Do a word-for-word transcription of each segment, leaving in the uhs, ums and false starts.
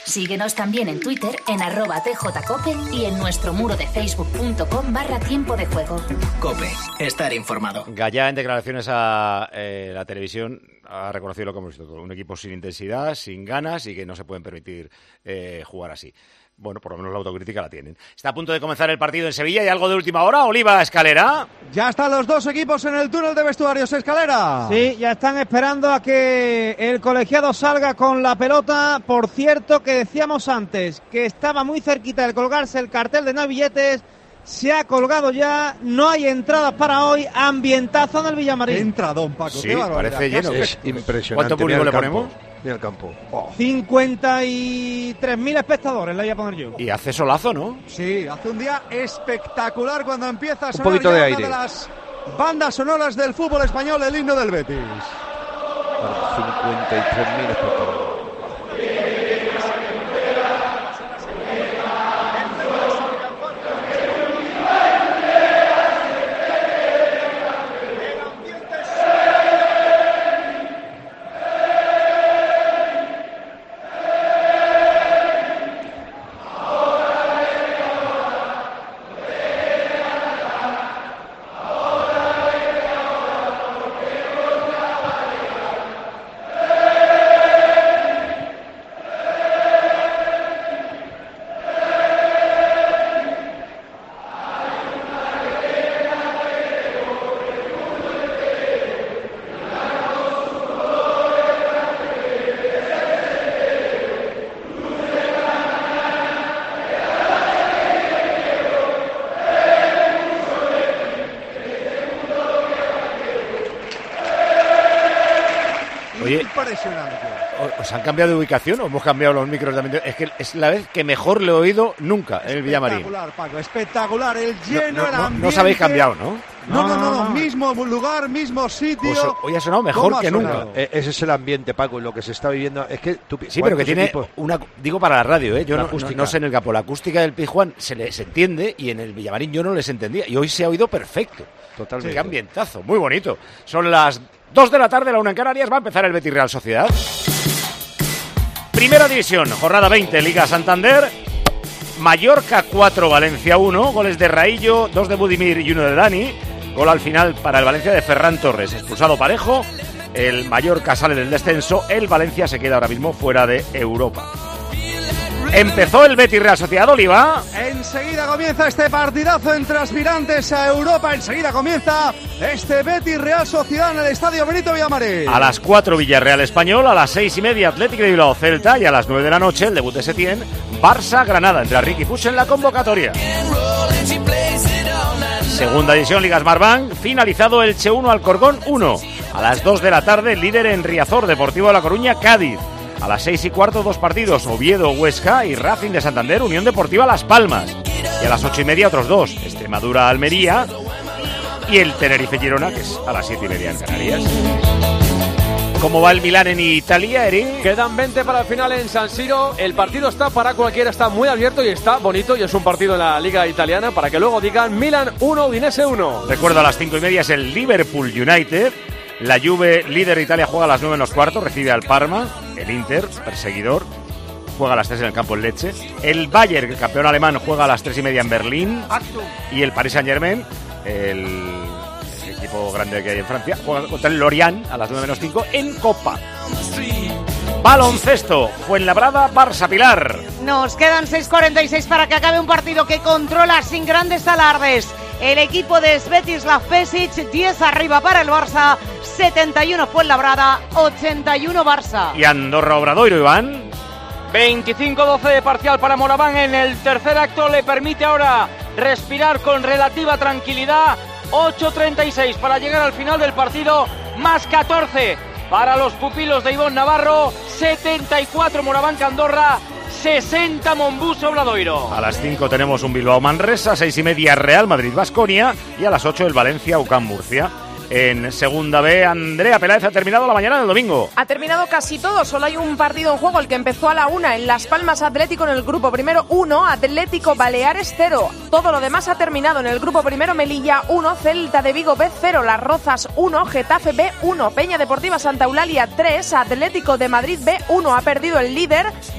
Síguenos también en Twitter en arroba tjcope y en nuestro muro de facebook.com barra tiempo de juego. Cope, estar informado. Gallá, en declaraciones a eh, la televisión, ha reconocido lo que hemos visto, un equipo sin intensidad, sin ganas y que no se pueden permitir eh, jugar así. Bueno, por lo menos la autocrítica la tienen. Está a punto de comenzar el partido en Sevilla. ¿Hay algo de última hora? Oliva, Escalera. Ya están los dos equipos en el túnel de vestuarios, Escalera. Sí, ya están esperando a que el colegiado salga con la pelota. Por cierto, que decíamos antes que estaba muy cerquita de colgarse el cartel de no hay billetes. Se ha colgado ya, no hay entradas para hoy. Ambientazo en el Villamarín. Qué entradón, Paco. Sí, qué parece lleno. Es impresionante. ¿Cuánto público le ponemos? Mira el campo. Oh. cincuenta y tres mil espectadores le voy a poner yo. Y hace solazo, ¿no? Sí, hace un día espectacular cuando empieza a sonar un poquito de ya aire. Una de las bandas sonoras del fútbol español, el himno del Betis. cincuenta y tres mil espectadores. Oye, impresionante. ¿Os han cambiado de ubicación o hemos cambiado los micros también? Es que es la vez que mejor le he oído nunca en el Villamarín. Espectacular, Paco, espectacular. El lleno, no, no, el no, ambiente. no os habéis cambiado, ¿no? No, no, no, no, No, no. mismo lugar, mismo sitio. Pues hoy ha sonado mejor ¿Cómo ha que sonado? nunca. Eh, ese es el ambiente, Paco, y lo que se está viviendo. Es que tú, Sí, pero que tiene equipos? una... Digo para la radio, ¿eh? Yo La no, no, acústica. no sé en el campo. La acústica del Pizjuán se les entiende y en el Villamarín yo no les entendía. Y hoy se ha oído perfecto. Totalmente. Qué ambientazo, muy bonito. Son las dos de la tarde, la una en Canarias. Va a empezar el Betis Real Sociedad. Primera división, jornada veinte, Liga Santander. Mallorca cuatro, Valencia uno. Goles de Raillo, dos de Budimir y uno de Dani. Gol al final para el Valencia de Ferran Torres. Expulsado Parejo. El Mallorca sale del descenso. El Valencia se queda ahora mismo fuera de Europa. Empezó el Betis Real Sociedad, Oliva. Enseguida comienza este partidazo entre aspirantes a Europa. Enseguida comienza este Betis Real Sociedad en el Estadio Benito Villamarín. A las cuatro Villarreal Español, a las seis y media Atlético de Bilbao Celta y a las nueve de la noche el debut de Setién, Barça Granada. Entre Riqui Puig en la convocatoria. Segunda división, Liga Smartbank, finalizado el Che uno Alcorcón uno. A las dos de la tarde, líder en Riazor, Deportivo de La Coruña, Cádiz. A las seis y cuarto, dos partidos, Oviedo, Huesca y Racing de Santander, Unión Deportiva Las Palmas. Y a las ocho y media, otros dos, Extremadura, Almería y el Tenerife Girona, que es a las siete y media en Canarias. ¿Cómo va el Milán en Italia, Eric? Quedan veinte para el final en San Siro. El partido está para cualquiera, está muy abierto y está bonito. Y es un partido en la Liga Italiana para que luego digan Milan uno, Udinese uno. Recuerdo, a las cinco y media es el Liverpool United. La Juve, líder de Italia, juega a las nueve menos cuarto, recibe al Parma. El Inter, perseguidor, juega a las tres en el campo en Lecce. El Bayern, el campeón alemán, juega a las tres y media en Berlín. Y el Paris Saint-Germain, el, el equipo grande que hay en Francia, juega contra el Lorient a las nueve menos cinco en Copa. Baloncesto, Fuenlabrada, Barça Pilar. Nos quedan seis cuarenta y seis para que acabe un partido que controla sin grandes alardes el equipo de Svetislav Pesic. Diez arriba para el Barça, setenta y uno Fuenlabrada, ochenta y uno Barça. Y Andorra Obradoiro, Iván. veinticinco doce de parcial para Moraván en el tercer acto. Le permite ahora respirar con relativa tranquilidad. Ocho treinta y seis para llegar al final del partido, más catorce para los pupilos de Ivón Navarro. Setenta y cuatro Moraván Andorra, sesenta Monbus Obradoiro. A las cinco tenemos un Bilbao Manresa, seis y media Real Madrid Baskonia y a las ocho el Valencia U C A M Murcia. En segunda B, Andrea Peláez ha terminado la mañana del domingo. Ha terminado casi todo, solo hay un partido en juego, el que empezó a la una, en Las Palmas Atlético en el grupo primero uno, Atlético Baleares cero. Todo lo demás ha terminado en el grupo primero, Melilla uno, Celta de Vigo B cero, Las Rozas uno, Getafe B uno, Peña Deportiva Santa Eulalia tres, Atlético de Madrid B uno. Ha perdido el líder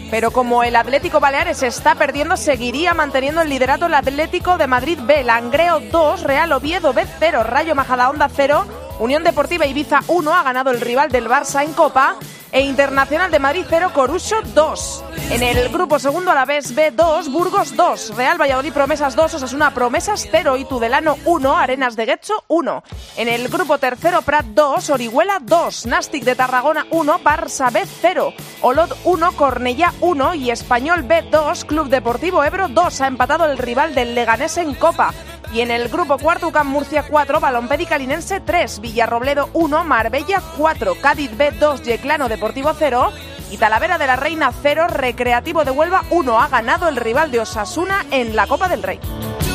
pero como el Atlético Baleares está perdiendo, seguiría manteniendo el liderato el Atlético de Madrid B. Langreo dos, Real Oviedo B cero, Rayo Majadahonda cero, Unión Deportiva Ibiza uno, ha ganado el rival del Barça en Copa, e Internacional de Madrid cero, Corucho dos. En el grupo segundo, Alavés B dos, Burgos dos, Real Valladolid Promesas dos, Osasuna Promesas cero y Tudelano uno, Arenas de Guecho uno. En el grupo tercero, Prat dos, Orihuela dos, Nàstic de Tarragona uno, Barça B cero, Olot uno, Cornellá uno y Español B dos, Club Deportivo Ebro dos. Ha empatado el rival del Leganés en Copa. Y en el grupo cuarto, U C A M Murcia cuatro, Balompédica Linense tres, Villarrobledo uno, Marbella cuatro, Cádiz B dos, Yeclano Deportivo cero y Talavera de la Reina cero, Recreativo de Huelva uno. Ha ganado el rival de Osasuna en la Copa del Rey.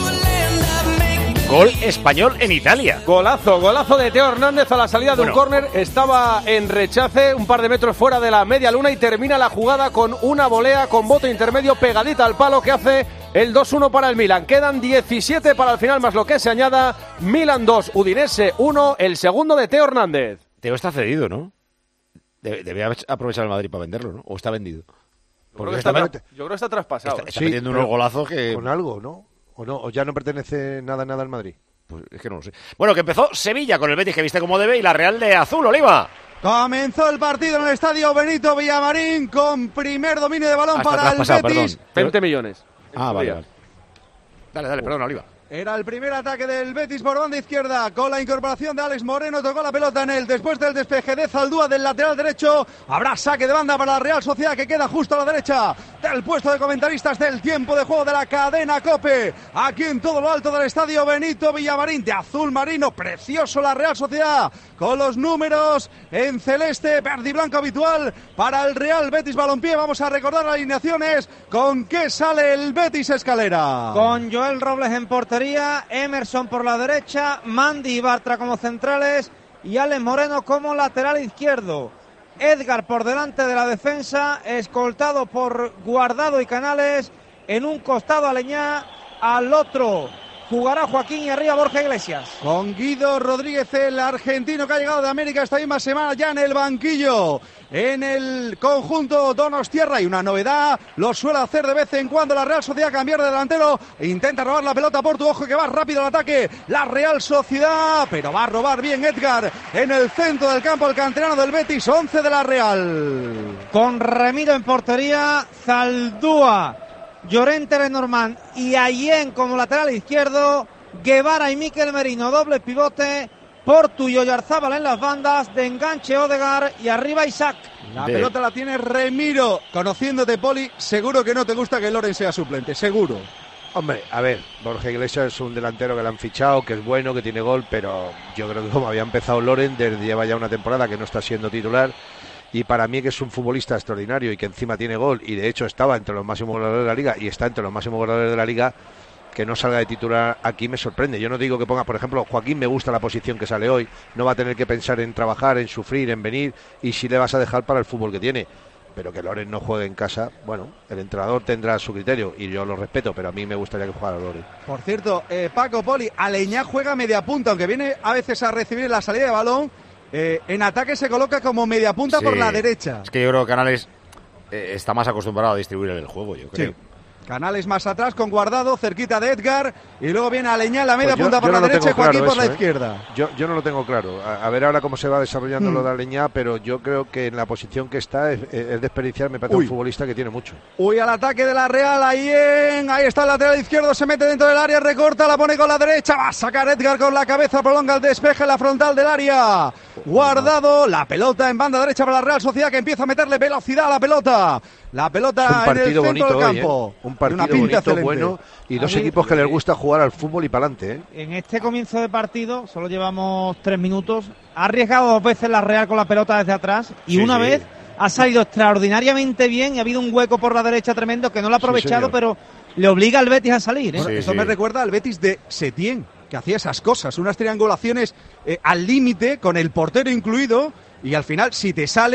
Gol español en Italia. Golazo, golazo de Teo Hernández a la salida de bueno. un córner. Estaba en rechace, un par de metros fuera de la media luna y termina la jugada con una volea con bote intermedio pegadita al palo que hace el dos uno para el Milan. Quedan diecisiete para el final más lo que se añada. Milan dos, Udinese uno, el segundo de Teo Hernández. Teo está cedido, ¿no? Debe, debe aprovechar el Madrid para venderlo, ¿no? ¿O está vendido? Yo creo, que está, tra- yo creo que está traspasado. Está, está sí, metiendo unos golazos que... Con algo, ¿no? ¿O no? ¿O ya no pertenece nada, nada al Madrid? Pues es que no lo sé. Bueno, que empezó Sevilla con el Betis que viste como debe y la Real de azul, Oliva. Comenzó el partido en el estadio Benito Villamarín con primer dominio de balón Hasta para el Betis. Perdón. veinte millones. Ah, vale, vale. Dale, dale, perdón, Oliva. Era el primer ataque del Betis por banda izquierda, con la incorporación de Alex Moreno, tocó la pelota en él, después del despeje de Zaldúa del lateral derecho, habrá saque de banda para la Real Sociedad que queda justo a la derecha del puesto de comentaristas del tiempo de juego de la cadena COPE, aquí en todo lo alto del estadio Benito Villamarín, de azul marino, precioso la Real Sociedad, con los números en celeste, verde y blanco habitual para el Real Betis Balompié. Vamos a recordar las alineaciones, con qué sale el Betis Escalera. Con Joel Robles en portería, Emerson por la derecha, Mandy y Bartra como centrales y Alex Moreno como lateral izquierdo. Edgar por delante de la defensa, escoltado por Guardado y Canales, en un costado Aleñá, al otro jugará Joaquín y arriba Borja Iglesias. Con Guido Rodríguez, el argentino que ha llegado de América esta misma semana, ya en el banquillo. En el conjunto Donostiarra y una novedad, lo suele hacer de vez en cuando la Real Sociedad, cambiar de delantero, intenta robar la pelota por tu ojo que va rápido al ataque la Real Sociedad, pero va a robar bien Edgar en el centro del campo, el canterano del Betis, once de la Real. Con Remiro en portería, Zaldúa, Llorente, Lenormand y Ayen como lateral izquierdo, Guevara y Mikel Merino, doble pivote, Portu y Oyarzábal en las bandas, de enganche Odegaard y arriba Isaac. La de... pelota la tiene Remiro, conociéndote, Poli, seguro que no te gusta que Loren sea suplente, seguro. Hombre, a ver, Borja Iglesias es un delantero que le han fichado, que es bueno, que tiene gol, pero yo creo que como había empezado Loren, desde lleva ya una temporada que no está siendo titular, y para mí que es un futbolista extraordinario y que encima tiene gol, y de hecho estaba entre los máximos goleadores de la Liga, y está entre los máximos goleadores de la Liga, que no salga de titular aquí me sorprende. Yo no digo que ponga, por ejemplo, Joaquín me gusta la posición que sale hoy, no va a tener que pensar en trabajar, en sufrir, en venir, y si le vas a dejar para el fútbol que tiene. Pero que Loren no juegue en casa, bueno, el entrenador tendrá su criterio y yo lo respeto, pero a mí me gustaría que jugara Loren. Por cierto, eh, Paco, Poli, Aleñá juega media punta, aunque viene a veces a recibir la salida de balón, eh, en ataque se coloca como media punta, sí, por la derecha. Es que yo creo que Canales eh, está más acostumbrado a distribuir el juego, yo creo. Sí. Canales más atrás con Guardado, cerquita de Edgar, y luego viene Aleñá en la media pues yo, punta por yo la no derecha y Joaquín claro por eso, la ¿eh? izquierda. Yo, yo no lo tengo claro. A, a ver ahora cómo se va desarrollando hmm. lo de Aleñá, pero yo creo que en la posición que está es, es desperdiciar, me parece Uy. un futbolista que tiene mucho. Uy, al ataque de la Real, ahí en, ahí está el lateral izquierdo, se mete dentro del área, recorta, la pone con la derecha, va a sacar Edgar con la cabeza, prolonga el despeje, la frontal del área. Guardado, la pelota en banda derecha para la Real Sociedad, que empieza a meterle velocidad a la pelota. La pelota en el centro del campo. Hoy, ¿eh? Un partido bonito, excelente. Bueno, y dos equipos que les gusta jugar al fútbol y para adelante. ¿eh? En este comienzo de partido, solo llevamos tres minutos, ha arriesgado dos veces la Real con la pelota desde atrás y sí, una sí. vez ha salido extraordinariamente bien y ha habido un hueco por la derecha tremendo que no lo ha aprovechado, sí, pero le obliga al Betis a salir. ¿eh? Bueno, sí, eso sí. me recuerda al Betis de Setién, que hacía esas cosas, unas triangulaciones eh, al límite, con el portero incluido, y al final, si te sale,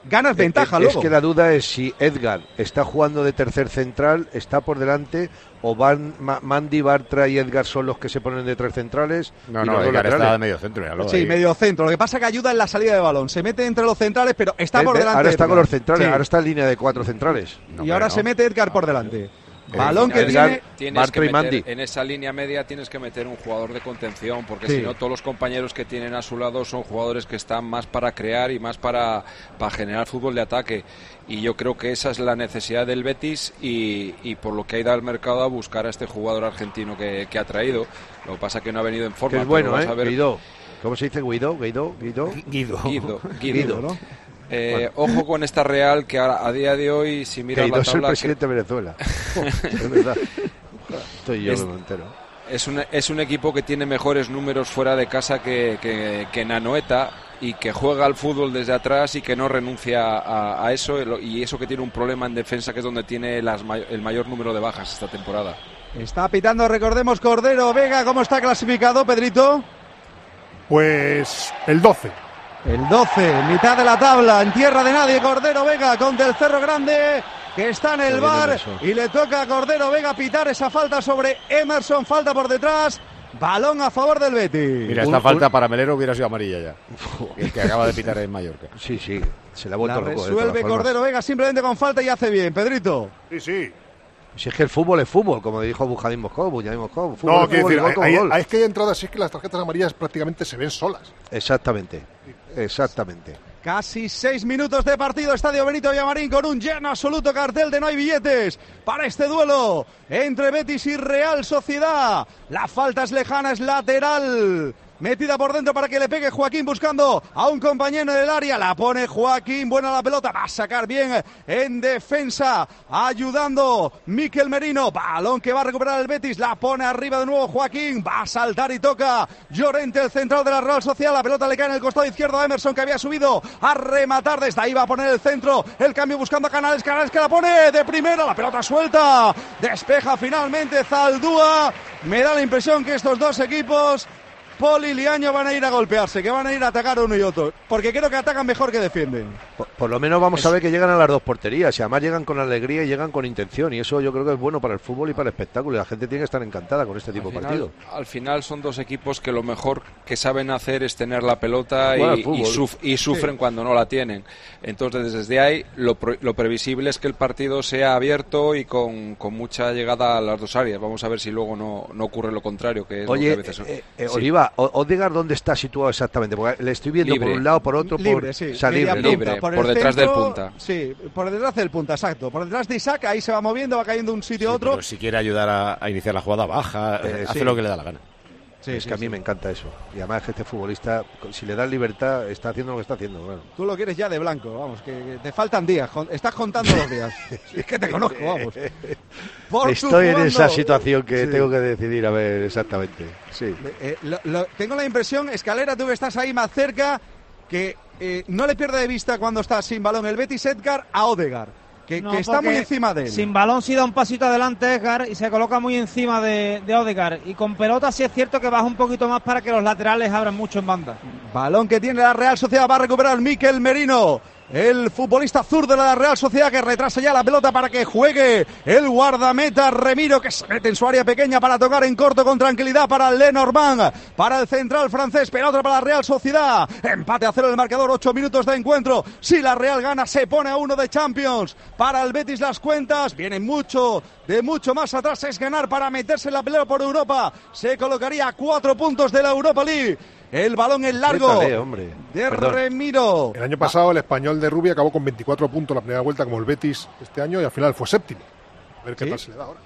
ganas ventaja es, luego. Es que la duda es si Edgar está jugando de tercer central, está por delante, o van Ma, Mandy, Bartra y Edgar son los que se ponen de tres centrales. No, no, Edgar está de medio centro. Sí, ahí. medio centro. Lo que pasa es que ayuda en la salida de balón. Se mete entre los centrales, pero está Ed, por delante. Ahora está Edgar. con los centrales, sí. ahora está en línea de cuatro centrales. No, y ahora no. se mete Edgar no, por delante. Balón que Edgar, tiene Bartra y Mandy. En esa línea media tienes que meter un jugador de contención, porque sí. si no, todos los compañeros que tienen a su lado son jugadores que están más para crear y más para, para generar fútbol de ataque. Y yo creo que esa es la necesidad del Betis y, y por lo que ha ido al mercado a buscar a este jugador argentino que, que ha traído. Lo que pasa es que no ha venido en forma. Que es bueno, ¿eh? A ver... Guido. ¿Cómo se dice? Guido, Guido, Guido. Guido. Guido, Guido, Guido ¿no? Eh, bueno. Ojo con esta Real que a, a día de hoy, si miras la tabla... es el presidente que... de Venezuela. Es verdad. Estoy yo es, que me entero. Es un, es un equipo que tiene mejores números fuera de casa que, que, que Anoeta y que juega al fútbol desde atrás y que no renuncia a, a eso, y eso que tiene un problema en defensa, que es donde tiene las, el mayor número de bajas esta temporada. Está pitando, recordemos, Cordero Vega. ¿Cómo está clasificado, Pedrito? Pues el doce. El doce, mitad de la tabla, en tierra de nadie, Cordero Vega con Del Cerro Grande, que está en el bar, y le toca a Cordero Vega pitar esa falta sobre Emerson, falta por detrás, balón a favor del Betis. Mira, esta un, falta un... para Melero hubiera sido amarilla ya, el que acaba de pitar en Mallorca. Sí, sí, se la ha vuelto la loco. Resuelve eh, Cordero Vega simplemente con falta y hace bien, Pedrito. Sí, sí. Si es que el fútbol es fútbol, como dijo Bujadín Moscou, Buñadín Moscou. Fútbol no, quiero decir, hay, hay, es que hay entradas, sí, es que las tarjetas amarillas prácticamente se ven solas. Exactamente, exactamente. Casi seis minutos de partido, Estadio Benito Villamarín, con un lleno absoluto, cartel de no hay billetes para este duelo entre Betis y Real Sociedad. La falta es lejana, es lateral. Metida por dentro para que le pegue Joaquín buscando a un compañero del área. La pone Joaquín, buena la pelota. Va a sacar bien en defensa. Ayudando Mikel Merino. Balón que va a recuperar el Betis. La pone arriba de nuevo Joaquín. Va a saltar y toca Llorente, el central de la Real Sociedad. La pelota le cae en el costado izquierdo a Emerson, que había subido a rematar. Desde ahí va a poner el centro. El cambio buscando a Canales. Canales que la pone de primera. La pelota suelta. Despeja finalmente Zaldúa. Me da la impresión que estos dos equipos, Poli y Liaño, van a ir a golpearse, que van a ir a atacar uno y otro, porque creo que atacan mejor que defienden. Por, por lo menos vamos es... a ver que llegan a las dos porterías, y además llegan con alegría y llegan con intención, y eso yo creo que es bueno para el fútbol y para el espectáculo, y la gente tiene que estar encantada con este tipo de partidos. Al final son dos equipos que lo mejor que saben hacer es tener la pelota y, y, suf y sufren sí. cuando no la tienen. Entonces desde ahí lo, lo previsible es que el partido sea abierto y con, con mucha llegada a las dos áreas. Vamos a ver si luego no, no ocurre lo contrario, que es Oye, lo que a veces... eh, eh, sí. Oliva, Odegaard, ¿dónde está situado exactamente? Porque le estoy viendo libre. por un lado, por otro, libre, por sí, salir libre, libre, por, por detrás centro, del punta. Sí, por detrás del punta, exacto. Por detrás de Isaac, ahí se va moviendo, va cayendo de un sitio sí, a otro. Pero si quiere ayudar a, a iniciar la jugada baja, eh, hace sí. lo que le da la gana. Sí, es sí, que a mí sí. me encanta eso. Y además que este futbolista, si le das libertad, está haciendo lo que está haciendo. Bueno. Tú lo quieres ya de blanco, vamos, que, que te faltan días. Estás contando los días. Es que te conozco, vamos. Por Estoy en esa situación que sí. tengo que decidir, a ver, exactamente. Sí. Eh, lo, lo, tengo la impresión, Escalera, tú que estás ahí más cerca, que eh, no le pierde de vista cuando está sin balón el Betis, Edgar, a Odegaard. Que, no, que está muy encima de él. Sin balón sí da un pasito adelante Edgar y se coloca muy encima de, de Odegaard. Y con pelota sí es cierto que baja un poquito más para que los laterales abran mucho en banda. Balón que tiene la Real Sociedad, va a recuperar Mikel Merino, el futbolista zurdo de la Real Sociedad, que retrasa ya la pelota para que juegue el guardameta Remiro, que se mete en su área pequeña para tocar en corto con tranquilidad para Lenormand, para el central francés, pero otra para la Real Sociedad. Empate a cero el marcador, ocho minutos de encuentro. Si la Real gana, se pone a uno de Champions. Para el Betis las cuentas vienen mucho, de mucho más atrás, es ganar para meterse en la pelea por Europa. Se colocaría a cuatro puntos de la Europa League. El balón en largo Rétale, hombre. de Perdón. Remiro. El año pasado el Español de Rubia acabó con veinticuatro puntos la primera vuelta, como el Betis este año, y al final fue séptimo. A ver qué ¿Sí? tal se le da ahora.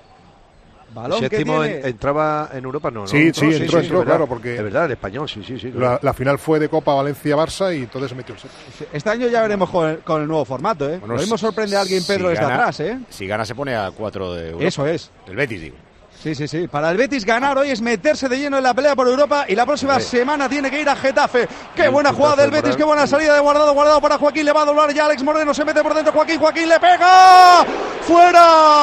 Balón el séptimo que tiene... entraba en Europa, no, ¿no? Sí, sí, entró, sí, entró, sí, entró claro, porque... Es verdad, el Español, sí, sí, sí. Claro. La, la final fue de Copa Valencia-Barça y entonces se metió el séptimo. Este año ya veremos con el, con el nuevo formato, ¿eh? Bueno, Lo mismo sorprende a alguien, Pedro, si desde gana, atrás, ¿eh? Si gana se pone a cuatro de Europa. Eso es. El Betis, digo. Sí, sí, sí. Para el Betis ganar hoy es meterse de lleno en la pelea por Europa y la próxima sí. semana tiene que ir a Getafe. ¡Qué buena jugada del Betis! ¡Qué buena salida de Guardado! Guardado para Joaquín, le va a doblar ya Alex Moreno, se mete por dentro Joaquín, Joaquín le pega. ¡Fuera!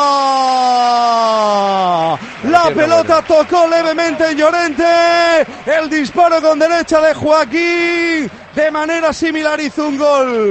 La pelota tocó levemente en Llorente. El disparo con derecha de Joaquín de manera similar hizo un gol.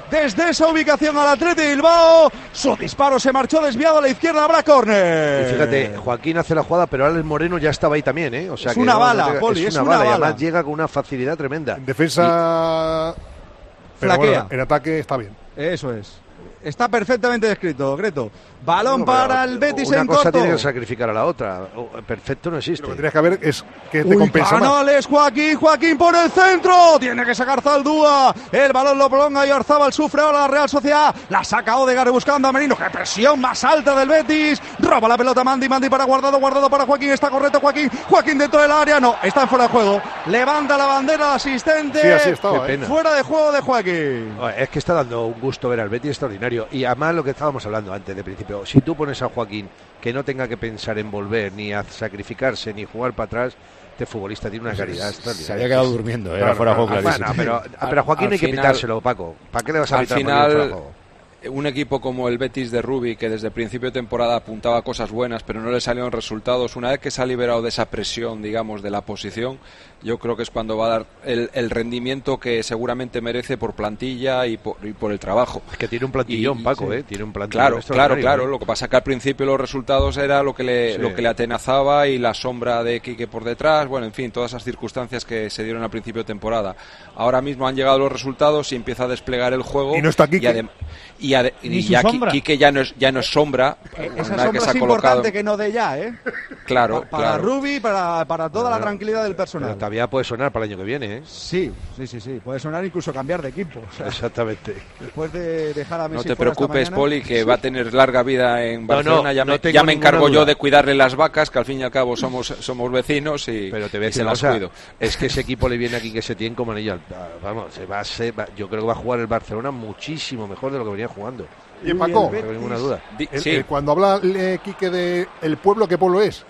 desde esa ubicación al Athletic de Bilbao. Su disparo se marchó desviado a la izquierda, habrá córner. Y fíjate, Joaquín hace la jugada, pero Alex Moreno ya estaba ahí también, ¿eh? O sea, es que una no, bala, no te... Poli, es, es una, una bala, bala. y además llega con una facilidad tremenda. En defensa, y... pero flaquea. Bueno, en ataque está bien. Eso es. Está perfectamente descrito, Greto. Balón no, para el Betis una en cosa corto. Tiene que sacrificar a la otra. Perfecto no existe. Lo que tienes que ver es que te Uy, compensa Canales, más. Joaquín, Joaquín por el centro. Tiene que sacar Zaldúa. El balón lo prolonga y Oyarzabal sufre ahora la Real Sociedad. La saca Odegaard buscando a Merino. ¡Qué presión más alta del Betis! Roba la pelota Mandy, Mandy para Guardado, Guardado para Joaquín. Está correcto Joaquín. Joaquín dentro del área. No, está en fuera de juego. Levanta la bandera al asistente. Sí, así estaba, Qué ¿eh? Fuera de juego de Joaquín. Es que está dando un gusto ver al Betis extraordinario. Y además lo que estábamos hablando antes de principio. Si tú pones a Joaquín que no tenga que pensar en volver, ni a sacrificarse, ni jugar para atrás, este futbolista tiene una calidad extraordinaria. Se había quedado durmiendo, ¿eh? Claro, fuera de no, juego clarísimo. Bueno, pero, pero a Joaquín no hay que final, pitárselo, Paco. ¿Para qué le vas a pitar al final, fuera de juego? Un equipo como el Betis de Rubi, que desde el principio de temporada apuntaba cosas buenas, pero no le salieron resultados, una vez que se ha liberado de esa presión, digamos, de la posición, yo creo que es cuando va a dar el, el rendimiento que seguramente merece por plantilla y por, y por el trabajo. Es que tiene un plantillón, y, Paco, sí. ¿eh? Tiene un plantillón. Claro, claro, claro. ¿eh? Lo que pasa es que al principio los resultados era lo que le, sí. lo que le atenazaba y la sombra de Quique por detrás, bueno, en fin, todas esas circunstancias que se dieron al principio de temporada. Ahora mismo han llegado los resultados y empieza a desplegar el juego. Y no está Quique. Y, ade- y, y ya Quique ya no es, ya no es sombra. Esa sombra que se ha es colocado... importante que no dé ya, ¿eh? Claro, pa- Para claro. Rubi, para, para toda claro. la tranquilidad del personal. Pero todavía puede sonar para el año que viene, ¿eh? Sí, sí, sí, sí. Puede sonar incluso cambiar de equipo. O sea, exactamente. Después de dejar a Messi. No te fuera preocupes, esta Poli, que va a tener larga vida en Barcelona. No, no, ya me, no ya me encargo duda. yo de cuidarle las vacas, que al fin y al cabo somos, somos vecinos y, Pero te voy a y decir se una las cosa, cuido. Es que ese equipo le viene aquí que se tiene como anillo al... Vamos, se va a ser, va, yo creo que va a jugar el Barcelona muchísimo mejor de lo que venía jugando. Y Paco, no tengo ninguna duda. Di- el, sí. el, cuando habla eh, Quique de el pueblo, ¿qué pueblo es?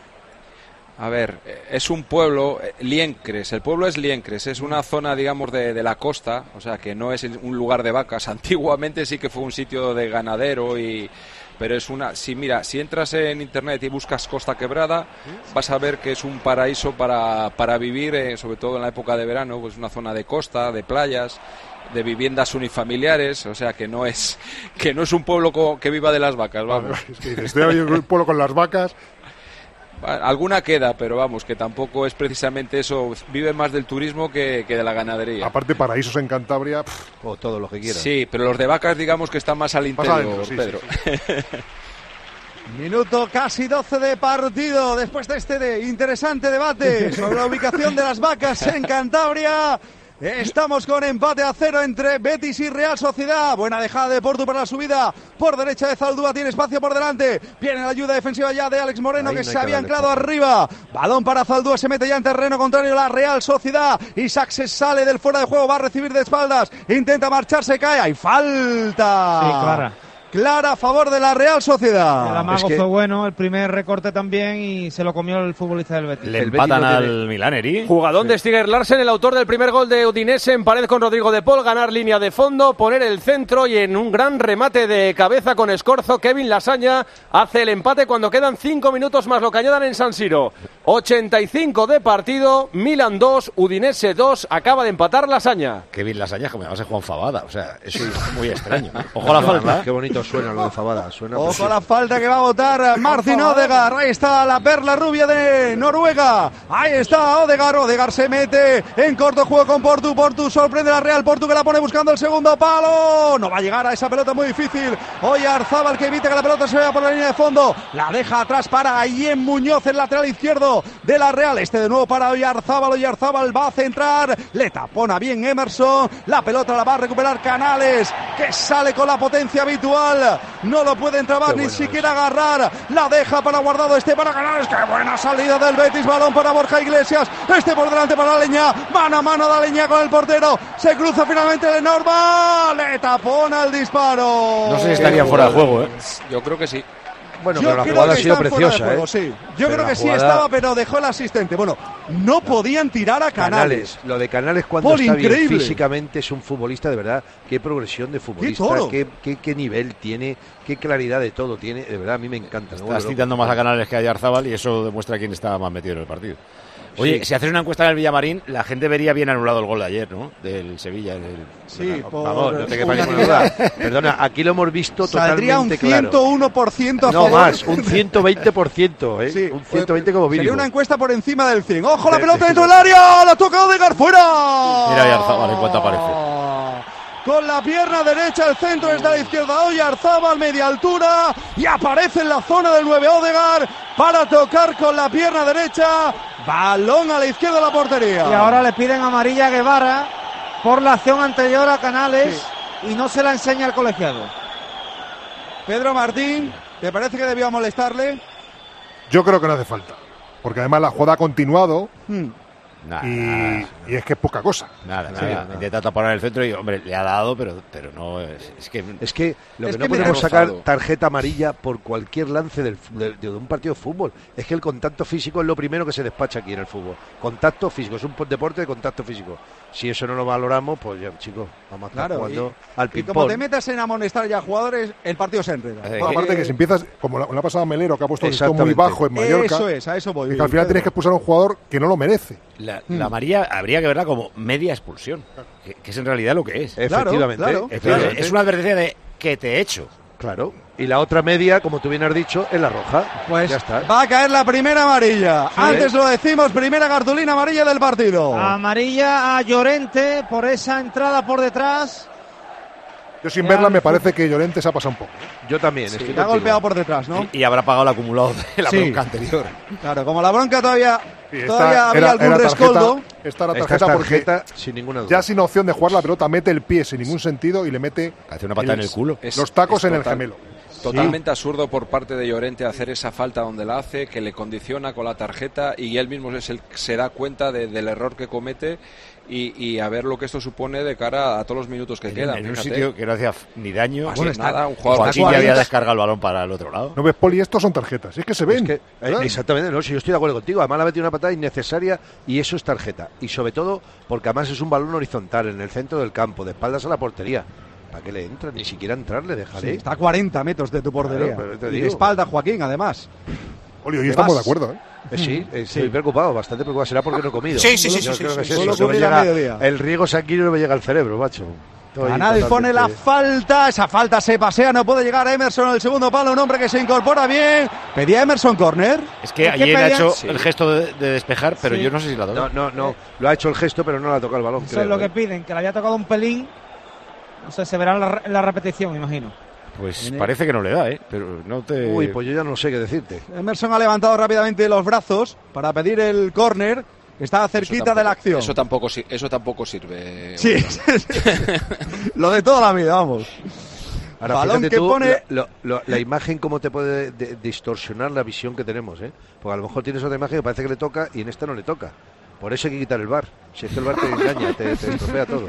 A ver, es un pueblo, eh, Liencres, el pueblo es Liencres, es una zona, digamos, de, de la costa, o sea, que no es un lugar de vacas. Antiguamente sí que fue un sitio de ganadero y... Pero es una... Si mira, si entras en internet y buscas Costa Quebrada, vas a ver que es un paraíso para, para vivir, eh, sobre todo en la época de verano, pues una zona de costa, de playas, de viviendas unifamiliares, o sea que no es que no es un pueblo co- que viva de las vacas, vamos. Es que estoy en un pueblo con las vacas. Alguna queda, pero vamos, que tampoco es precisamente eso. Vive más del turismo que, que de la ganadería. Aparte, paraísos en Cantabria, pff, o todo lo que quieran. Sí, pero los de vacas, digamos que están más al interior, adentro, sí, Pedro. Sí, sí. Minuto casi doce de partido después de este de interesante debate sobre la ubicación de las vacas en Cantabria. Estamos con empate a cero entre Betis y Real Sociedad. Buena dejada de Portu para la subida por derecha de Zaldúa, tiene espacio por delante. Viene la ayuda defensiva ya de Alex Moreno. Ahí que no se había anclado arriba. Balón para Zaldúa, se mete ya en terreno contrario la Real Sociedad. Isaac se sale del fuera de juego, va a recibir de espaldas. Intenta marcharse, cae. Hay falta. Sí, clara. Clara a favor de la Real Sociedad. El amago Es que- fue bueno, el primer recorte también y se lo comió el futbolista del Betis. Le El empatan Betis no al tiene- Milaneri. Jugadón de Stiger Larsen, el autor del primer gol de Udinese en pared con Rodrigo de Paul, ganar línea de fondo, poner el centro y en un gran remate de cabeza con Escorzo, Kevin Lasaña hace el empate cuando quedan cinco minutos más lo que añadan en San Siro. ochenta y cinco de partido, Milan dos, Udinese dos, acaba de empatar Lasaña. Kevin Lasaña, como llama Juan Fabada, o sea, eso es muy extraño. Ojo a la falta. Qué bonito suena lo de Fabada. Suena Ojo a la falta que va a votar Martin Odegaard. Ahí está la perla rubia de Noruega. Ahí está Odegaard. Odegaard se mete en corto juego con Portu. Portu sorprende a la Real. Portu que la pone buscando el segundo palo. No va a llegar a esa pelota muy difícil. Oyarzabal que evita que la pelota se vaya por la línea de fondo. La deja atrás para Ayen Muñoz, el lateral izquierdo de la Real. Este de nuevo para Oyarzabal. Oyarzabal va a centrar. Le tapona bien Emerson. La pelota la va a recuperar Canales, que sale con la potencia habitual. No lo puede entrabar ni siquiera es. agarrar. La deja para Guardado, este para Canales. ¡Qué buena salida del Betis! Balón para Borja Iglesias. Este por delante para Leña. Mano a mano de Leña con el portero. Se cruza finalmente de Norma. Le tapona el disparo. No sé si estaría fuera de juego, ¿eh? Yo creo que sí. Bueno, Yo pero la creo jugada ha que sido están fuera de preciosa, juego, ¿eh? sí. Yo Pero creo la que sí jugada- estaba, pero dejó el asistente. Bueno, no podían tirar a Canales. Canales, lo de Canales cuando Pol, está bien increíble. físicamente es un futbolista de verdad. Qué progresión de futbolista, Qué toro. qué, qué, qué nivel tiene, qué claridad de todo tiene. De verdad, a mí me encanta. me vuelve Estás loco. citando más a Canales que a Yarzábal y eso demuestra quién está más metido en el partido. Oye, Sí. si haces una encuesta en el Villamarín, la gente vería bien anulado el gol de ayer, ¿no? Del Sevilla. El... Sí, no, por... Vamos, no te quepa ninguna duda. Perdona, aquí lo hemos visto Saldría un totalmente ciento uno por ciento claro. a No favor. más, un ciento veinte por ciento, ¿eh? Sí, un ciento veinte como mínimo. Sería una encuesta por encima del cien. ¡Ojo, la De- pelota de- dentro del área! ¡La toca Odegaard fuera! Mira Oyarzabal en cuanto aparece. Con la pierna derecha, el centro es de la izquierda. Oyarzabal, media altura. Y aparece en la zona del nueve Odegaard para tocar con la pierna derecha. Balón a la izquierda de la portería. Y ahora le piden amarilla a Guevara por la acción anterior a Canales y no se la enseña al colegiado. Pedro Martín, ¿te parece que debió molestarle? Yo creo que no hace falta. Porque además la jugada ha continuado. Hmm. Nada, y, nada, y es que es poca cosa. nada, Sí, nada. Intenta tapar en el centro y, hombre, le ha dado, pero, pero no es, es que... Es que lo Es que que no me podemos he sacar rozado. tarjeta amarilla por cualquier lance del, de, de un partido de fútbol. Es que el contacto físico es lo primero que se despacha aquí en el fútbol. Contacto físico, es un deporte de contacto físico. Si eso no lo valoramos, pues ya, chicos, vamos a estar Claro, jugando y, al y como ping-pong. te metas en amonestar ya jugadores, el partido se enreda. Eh, Bueno, aparte que si empiezas, como la, la pasada Melero, que ha puesto el listón muy Exactamente. bajo en Mallorca, Eso es, a eso voy. y que al final tienes que expulsar a un jugador que no lo merece. La, la amarilla habría que verla como media expulsión, que, que es en realidad lo que es. Efectivamente. Claro, claro. efectivamente. Es una advertencia de que te he hecho. Claro. Y la otra media, como tú bien has dicho, es la roja. Pues ya está. va a caer la primera amarilla. Antes lo decimos, primera cartulina amarilla del partido. Amarilla a Llorente por esa entrada por detrás. Yo sin verla me parece que Llorente se ha pasado un poco. Yo también. Sí, estoy le ha contigo. golpeado por detrás, ¿no? Y, y habrá pagado el acumulado de la Sí. bronca anterior. Claro, como la bronca todavía, Sí, esta todavía había era- algún era tarjeta- rescoldo. Esta era Esta es tarjeta porque tarjeta, sin ninguna duda. ya sin opción de jugar la pelota mete el pie sin ningún sentido y le mete Hace una patada en el culo. Es- los tacos es en el total- gemelo. Totalmente absurdo por parte de Llorente hacer esa falta donde la hace, que le condiciona con la tarjeta y él mismo es el que se da cuenta de- del error que comete y, y a ver lo que esto supone de cara a todos los minutos que En, quedan. en un fíjate. sitio que no hacía ni daño. Así Bueno, es está- nada, un jugador Joaquín de ya había cuarenta. descargado el balón para el otro lado. ¿No ves, Poli? Estos son tarjetas. Es que se ven. Es que, eh, ¿verdad? exactamente, no, si yo estoy de acuerdo contigo. Además le ha metido una patada innecesaria y eso es tarjeta. Y sobre todo porque además es un balón horizontal en el centro del campo, de espaldas a la portería. ¿Para qué le entra? Ni siquiera entrarle, Sí, déjale. está a cuarenta metros de tu portería. Claro, pero te y de digo. espalda, Joaquín, además. Poli, hoy ¿Qué estamos vas? de acuerdo, ¿eh? Eh, sí, eh, estoy preocupado, bastante preocupado. Será porque no he comido. Sí, sí, sí, Yo sí, creo sí, que sí, es solo eso, no me comida a llega- mediodía. el riego sanguíneo no me llega al cerebro, macho. Estoy Canales pone la totalmente- falta, esa falta se pasea, no puede llegar a Emerson en el segundo palo, un hombre que se incorpora bien. Pedía Emerson córner. Es que ¿Por qué ayer ha pedían? hecho Sí. el gesto de, de despejar, pero Sí. yo no sé si la ha dado. No, no, no. Lo ha hecho el gesto, pero no le ha tocado el balón. Eso creo, es lo ¿eh? que piden, que le había tocado un pelín. No sé, se verá en la, en la repetición, me imagino. Pues parece que no le da, ¿eh? Pero no te... Uy, pues yo ya no sé qué decirte. Emerson ha levantado rápidamente los brazos para pedir el córner. Está Eso cerquita tampoco- de la acción. Eso tampoco, si- eso tampoco sirve. Sí, lo de toda la vida, vamos. Ahora, Balón fíjate que tú, pone- la, lo- lo- la imagen cómo te puede de- distorsionar la visión que tenemos, ¿eh? Porque a lo mejor tienes otra imagen que parece que le toca y en esta no le toca. Por eso hay que quitar el bar. Si es que el bar te engaña, te, te estropea todo.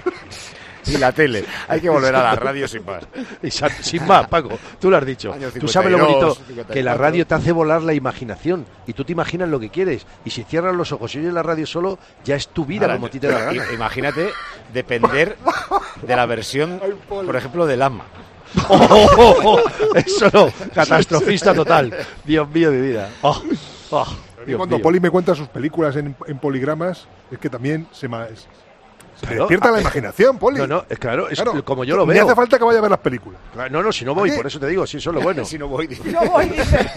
Y la tele. Hay que volver a la radio sin más. Y sa- sin más, Paco, tú lo has dicho. Año Tú sabes lo bonito cincuenta y dos, que la cincuenta y cuatro. radio te hace volar la imaginación y tú te imaginas lo que quieres. Y si cierras los ojos y oyes la radio solo, ya es tu vida Ahora, como a ti te da la i- gana. Imagínate depender de la versión, por ejemplo, del A M A. Oh, oh, oh, oh. Eso no, catastrofista total. Dios mío de vida. Oh, oh, A mí Dios cuando mío. Poli me cuenta sus películas en, en poligramas, es que también se, ma- se Claro, despierta la ah, imaginación, Poli. No, no, es claro, es Claro, como yo lo Ni veo. hace falta que vaya a ver las películas. Claro, No, no, si no voy, ¿A qué? por eso te digo, si eso es lo bueno. Si no voy, dice. No voy, dice.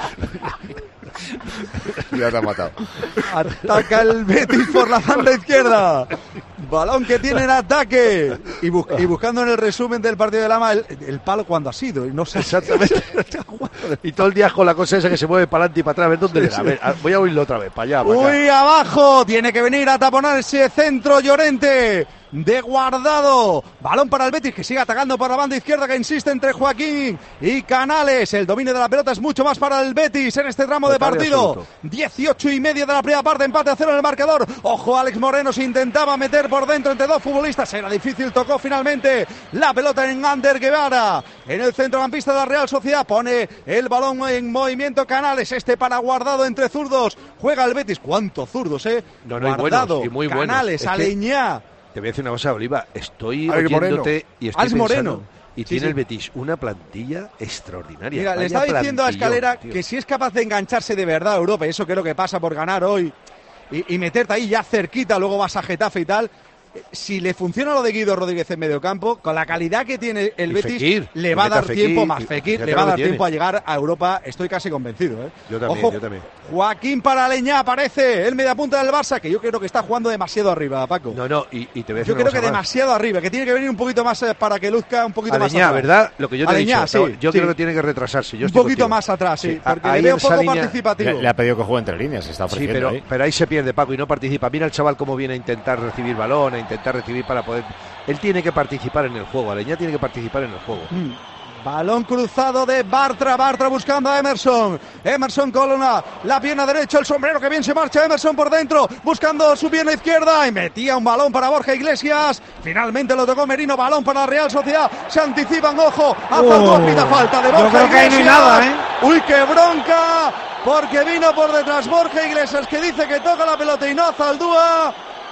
Ya te ha matado. Ataca el Betis por la banda izquierda. Balón que tiene en ataque. Y, bus- y buscando en el resumen del partido del Ama el, el palo cuando ha sido. Y no sé Exactamente. Y todo el día con la cosa esa que se mueve para adelante y para atrás. A ver dónde le da. A ver, a- voy a oírlo otra vez, para allá. Para acá. Uy, abajo. Tiene que venir a taponar ese centro Llorente. De Guardado. Balón para el Betis que sigue atacando por la banda izquierda que insiste entre Joaquín y Canales. El dominio de la pelota es mucho más para el Betis en este tramo de Total y partido. absoluto. dieciocho y medio de la primera parte, empate a cero en el marcador. Ojo, Alex Moreno se intentaba meter por dentro entre dos futbolistas. Era difícil, tocó finalmente la pelota en Ander Guevara. En el centrocampista de la Real Sociedad pone el balón en movimiento Canales. Este para Guardado entre zurdos. Juega el Betis. ¿Cuántos zurdos, eh? No, no, y Guardado, buenos, y muy buenos. Canales, Es que- Aleñá. Te voy a decir una cosa, Oliva. Estoy Alex oyéndote Moreno. y estoy Alex pensando. Moreno. Y Sí, tiene sí. el Betis una plantilla extraordinaria. Mira, le Vaya estaba diciendo a plantillón, Escalera tío. que si es capaz de engancharse de verdad a Europa, y eso creo que pasa por ganar hoy, y, y meterte ahí ya cerquita, luego vas a Getafe y tal. Si le funciona lo de Guido Rodríguez en medio campo, con la calidad que tiene el y Betis, Fekir, le va a dar Fekir, tiempo, más y, Fekir, y le va a dar tiene. tiempo a llegar a Europa, estoy casi convencido. ¿eh? Yo también, Ojo, yo también. Joaquín Paraleñá aparece, el mediapunta del Barça, que yo creo que está jugando demasiado arriba, Paco. No, no, y, y te voy a decir Yo creo que más. demasiado arriba, que tiene que venir un poquito más eh, para que luzca un poquito Aleñá, más atrás. ¿verdad? Lo que yo te Aleñá, he dicho. sí, yo sí. creo que tiene que retrasarse. Yo un estoy poquito contigo. más atrás, sí, Sí, porque ahí le veo en esa poco línea- participativo. Le, le ha pedido que juegue entre líneas, se está Sí, ofreciendo pero, ahí. pero ahí se pierde Paco y no participa. Mira el chaval cómo viene a intentar recibir balón, a intentar recibir para poder... Él tiene que participar en el juego, Aleñá tiene que participar en el juego. Mm. Balón cruzado de Bartra, Bartra buscando a Emerson. Emerson Colonna, la pierna derecha, el sombrero, que bien se marcha Emerson por dentro, buscando su pierna izquierda y metía un balón para Borja Iglesias. Finalmente lo tocó Merino, balón para la Real Sociedad. Se anticipan, ojo, a Oh, pita falta de Borja yo creo que ahí no hay Iglesias. nada, ¿eh? Uy, qué bronca, porque vino por detrás Borja Iglesias, que dice que toca la pelota y no a Zaldúa.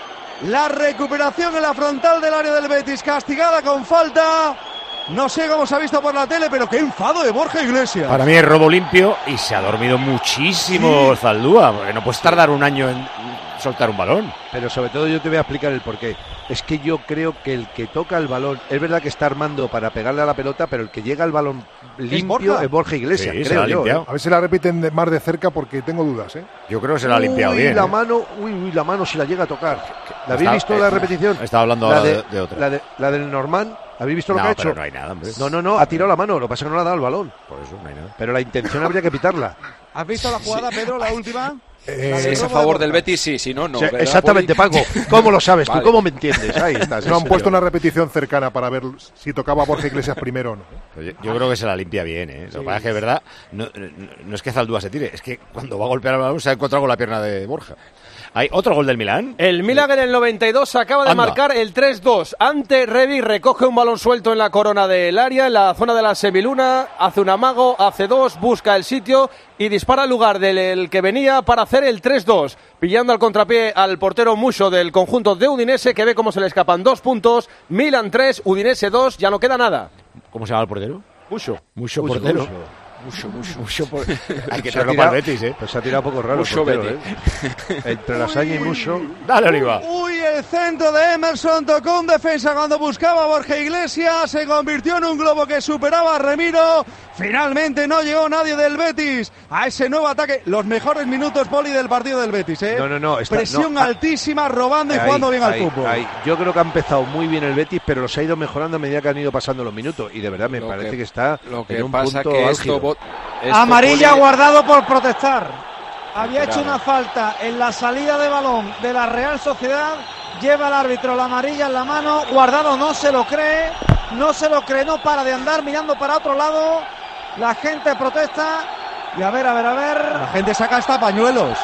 La recuperación en la frontal del área del Betis, castigada con falta. No sé cómo se ha visto por la tele, pero qué enfado de Borja Iglesias. Para mí es robo limpio y se ha dormido muchísimo Sí. Zaldúa, porque no puedes tardar un año en soltar un balón. Pero sobre todo yo te voy a explicar el porqué. Es que yo creo que el que toca el balón, es verdad que está armando para pegarle a la pelota, pero el que llega al balón limpio es Borja, Borja, Borja Iglesias, Sí, se creo la ha yo. limpiado. ¿eh? A ver si la repiten de- más de cerca porque tengo dudas, ¿eh? Yo creo que se la ha limpiado uy, bien. la ¿eh? mano, uy, uy, la mano si la llega a tocar. ¿La habéis Está- visto eh, la repetición? Estaba hablando la ahora de, de, de otra. La, de, la del Normand, ¿habéis visto lo No, que ha pero hecho? no hay nada, hombre. No, no, no, ha tirado la mano, lo que pasa es que no le ha dado el balón. Por eso no hay nada. Pero la intención habría que pitarla. ¿Has visto la jugada, Pedro, la última? Eh, Si es a favor del Betis, sí, si no, no. O sea, ¿verdad, exactamente, Poli? Paco. ¿Cómo lo sabes Vale. tú? ¿Cómo me entiendes? Ahí estás. no han sí, puesto señor. una repetición cercana para ver si tocaba Borja Iglesias primero o no. Yo, yo creo que se la limpia bien, ¿eh? Lo que pasa es que de verdad, no, no, no es que Zaldúa se tire, es que cuando va a golpear el balón se ha encontrado con la pierna de Borja. ¿Hay otro gol del Milán? El Milan en el noventa y dos acaba de Anda. marcar el tres dos. Ante Revi recoge un balón suelto en la corona del área, en la zona de la semiluna, hace un amago, hace dos, busca el sitio y dispara al lugar del el que venía para hacer el tres dos, pillando al contrapié al portero Musho del conjunto de Udinese, que ve cómo se le escapan dos puntos. Milan tres, Udinese dos, ya no queda nada. ¿Cómo se llama el portero? Musho. Mucho Mucho, portero. mucho. Mucho, mucho. Mucho por... Hay que Se ha traerlo tirado- para el Betis, ¿eh? Pues se ha tirado un poco raro. Mucho el portero, Betis. ¿eh? Entre la saña y mucho. Dale, Oliva. Uy, el centro de Emerson tocó un defensa cuando buscaba a Borja Iglesias, se convirtió en un globo que superaba a Remiro. Finalmente no llegó nadie del Betis a ese nuevo ataque. Los mejores minutos, Poli, del partido del Betis, ¿eh? No, no, no. está- Presión no, ah, altísima, robando y ahí, jugando bien ahí, al fútbol. ahí. Yo creo que ha empezado muy bien el Betis, pero los ha ido mejorando a medida que han ido pasando los minutos. Y de verdad me Lo parece que, que- está Lo que en un pasa punto que álgido. esto, bo- esto, Amarilla Poli, Guardado por protestar. Había hecho Claro. una falta en la salida de balón de la Real Sociedad. Lleva el árbitro la amarilla en la mano. Guardado no se lo cree. No se lo cree. No para de andar mirando para otro lado. La gente protesta. Y a ver, a ver, a ver. La gente saca hasta pañuelos.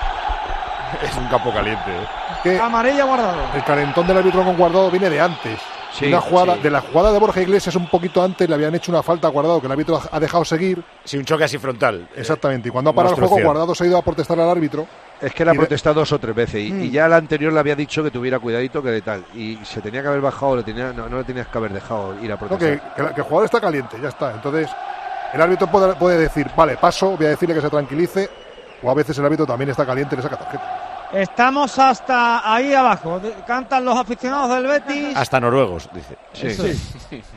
Es un campo caliente, ¿eh? Que Amarilla Guardado. el calentón del árbitro con Guardado viene de antes. Sí, una jugada, sí. De la jugada de Borja Iglesias un poquito antes le habían hecho una falta a Guardado que el árbitro ha dejado seguir. Sí, un choque así frontal. Exactamente. Y cuando ha parado el juego, obstrucción. Guardado se ha ido a protestar al árbitro. Es que le ha Y de- protestado dos o tres veces y, Mm. y ya la anterior le había dicho que tuviera cuidadito que de tal y se tenía que haber bajado, le tenía, no, no le tenías que haber dejado ir a No, protestar. que, que la- que el jugador está caliente, ya está. Entonces, el árbitro puede, puede decir, vale, paso, voy a decirle que se tranquilice. O a veces el árbitro también está caliente y le saca tarjeta. Estamos hasta ahí abajo. De- Cantan los aficionados del Betis. Hasta noruegos, dice. Sí. Eso es.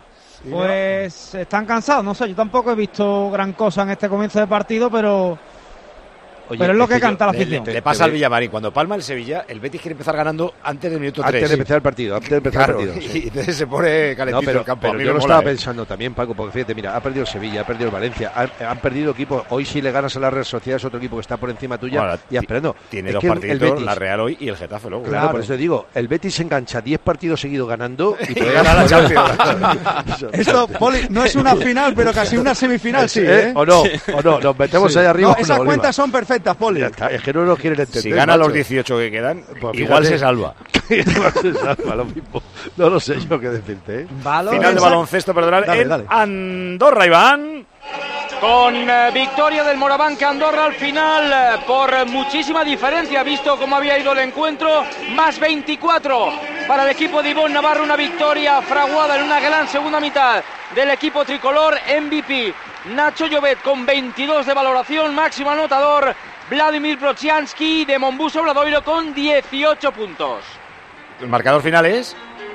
Pues están cansados, no sé, yo tampoco he visto gran cosa en este comienzo de partido, pero Oye, pero es lo que yo- canta la Le, afición. le Te- pasa te al ve- Villamarín. Cuando palma el Sevilla, el Betis quiere empezar ganando antes del minuto Antes tres. de empezar el partido, antes de empezar Claro, el partido. sí. y entonces se pone No, calentito pero, el campo. pero A mí yo me lo mola, estaba ¿eh? pensando también, Paco, porque fíjate, mira, ha perdido el Sevilla, ha perdido el Valencia, han, han perdido equipos. Hoy si le ganas a la Real Sociedad es otro equipo que está por encima tuya Bueno, y esperando. Tiene Es dos que el- partidos, el Betis, la Real hoy y el Getafe luego. Claro, por eso te digo, el Betis se engancha diez partidos seguidos ganando y puede gana la Champions. Esto, Poli, no es una final, pero casi una semifinal, sí, ¿eh? ¿O no? ¿O no? Nos metemos Sí. ahí arriba. No, o esas Oliva? cuentas son perfectas, Poli. Ya está, es que no lo quieren entender. Si gana los macho. dieciocho que quedan, Pues igual fíjate. se salva. Igual se salva, lo mismo. No lo sé yo qué decirte, ¿eh? Balón Final de esa- baloncesto, perdonad, Dale, en dale. Andorra, Iván. Con eh, victoria del Moraván Andorra al final eh, por eh, muchísima diferencia, visto cómo había ido el encuentro, más veinticuatro para el equipo de Ivonne Navarro, una victoria fraguada en una gran segunda mitad del equipo tricolor. M V P Nacho Llobet con veintidós de valoración, máximo anotador Vladimir Prochiansky de Monbus Obradoiro con dieciocho puntos. ¿El marcador final es?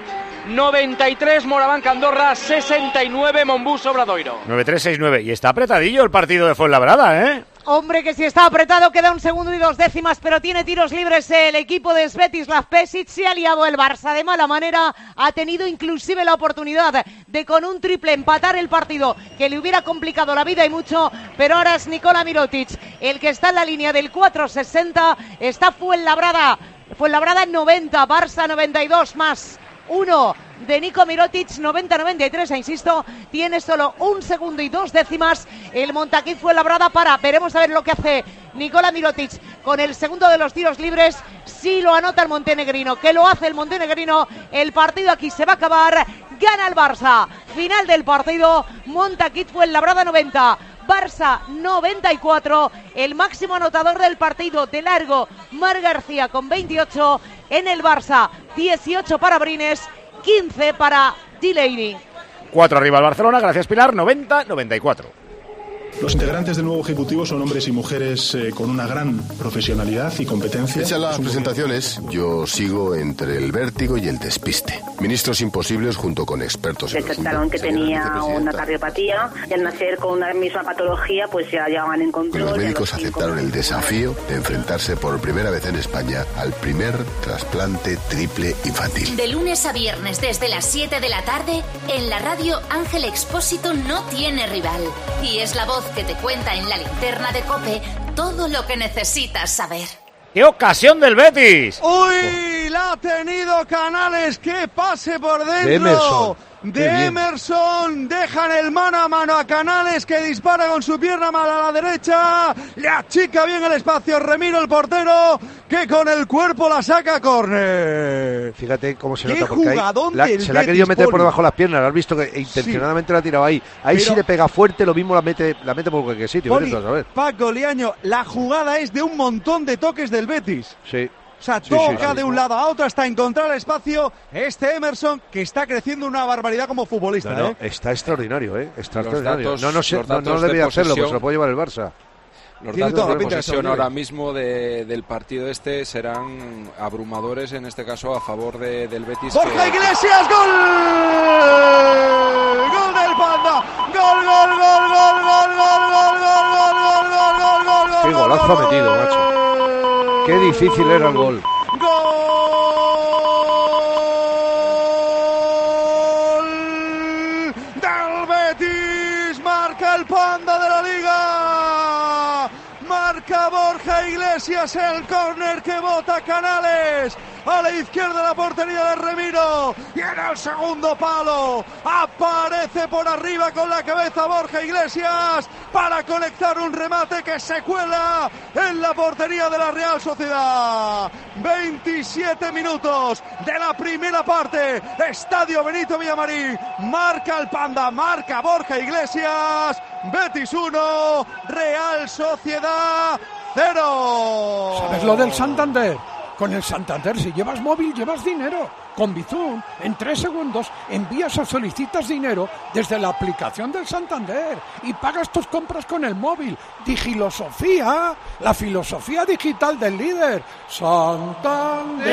noventa y tres Moraván Andorra, sesenta y nueve Monbus Obradoiro. nueve tres seis nueve. Y está apretadillo el partido de Fuenlabrada, ¿eh? Hombre, que si está apretado, queda un segundo y dos décimas, pero tiene tiros libres el equipo de Svetislav Pesic. Se ha liado el Barça de mala manera, ha tenido inclusive la oportunidad de con un triple empatar el partido, que le hubiera complicado la vida y mucho, pero ahora es Nikola Mirotic el que está en la línea del cuatro sesenta. Está Fuenlabrada, Fuenlabrada noventa, Barça noventa y dos más uno de Niko Mirotic, noventa noventa y tres, e insisto, tiene solo un segundo y dos décimas el Montaquí Fuenlabrada para, veremos a ver lo que hace Nikola Mirotic con el segundo de los tiros libres, si lo anota el montenegrino, que lo hace el montenegrino, el partido aquí se va a acabar, gana el Barça, final del partido, Montaquí Fuenlabrada noventa, Barça noventa y cuatro, el máximo anotador del partido de largo, Marc García con veintiocho, en el Barça dieciocho para Brines, quince para Delaney. cuatro arriba el Barcelona, gracias Pilar, noventa noventa y cuatro. Los integrantes del nuevo Ejecutivo son hombres y mujeres eh, con una gran profesionalidad y competencia. Hechas las presentaciones, yo sigo entre el vértigo y el despiste. Ministros imposibles junto con expertos. Detectaron que tenía una cardiopatía y al nacer con una misma patología pues ya llevaban en control. Los médicos aceptaron el desafío de enfrentarse por primera vez en España al primer trasplante triple infantil. De lunes a viernes desde las siete de la tarde, en la radio Ángel Expósito no tiene rival. Y es la voz que te cuenta en la linterna de COPE todo lo que necesitas saber. ¡Qué ocasión del Betis! ¡Uy! La ha tenido Canales, que pase por dentro. De Emerson. De Emerson, dejan el mano a mano a Canales, que dispara con su pierna mala a la derecha, le achica bien el espacio Remiro, el portero, que con el cuerpo la saca a córner. Fíjate cómo se Qué nota, porque ahí la, se la ha querido meter por debajo de las piernas, lo has visto que intencionadamente sí. La ha tirado ahí, ahí Pero, sí le pega fuerte, lo mismo la mete, la mete por cualquier sitio. Poli, a ver. Paco Liaño, la jugada es de un montón de toques del Betis. Sí. O sea, sí, toca sí, sí. de un lado a otro hasta encontrar espacio. Este Emerson, que está creciendo una barbaridad como futbolista. No, no, ¿eh? Está extraordinario, ¿eh? Está extraordinario. Datos, no, no, sé, no, no debía hacerlo, pues se lo puede llevar el Barça. Los datos de posesión ahora mismo de, del partido este serán abrumadores, en este caso a favor de, del Betis. ¡Borja que... Iglesias! ¡Gol! ¡Gol del Panda! ¡Gol, gol, gol, gol, gol, gol, gol, gol, gol, gol, gol, gol, gol! ¡Qué golazo ha metido, macho! ¡Qué difícil era el gol! ¡Gol del Betis! ¡Marca el Panda de la Liga! ¡Marca Borja Iglesias el córner que bota Canales! A la izquierda de la portería de Remiro, y en el segundo palo aparece por arriba con la cabeza Borja Iglesias para conectar un remate que se cuela en la portería de la Real Sociedad. veintisiete minutos de la primera parte, Estadio Benito Villamarín, marca el Panda, marca Borja Iglesias, Betis uno, Real Sociedad cero. ¿Sabes lo del Santander? Con el Santander, si llevas móvil, llevas dinero. Con Bizum, en tres segundos, envías o solicitas dinero desde la aplicación del Santander y pagas tus compras con el móvil. Digilosofía, la filosofía digital del líder. Santander.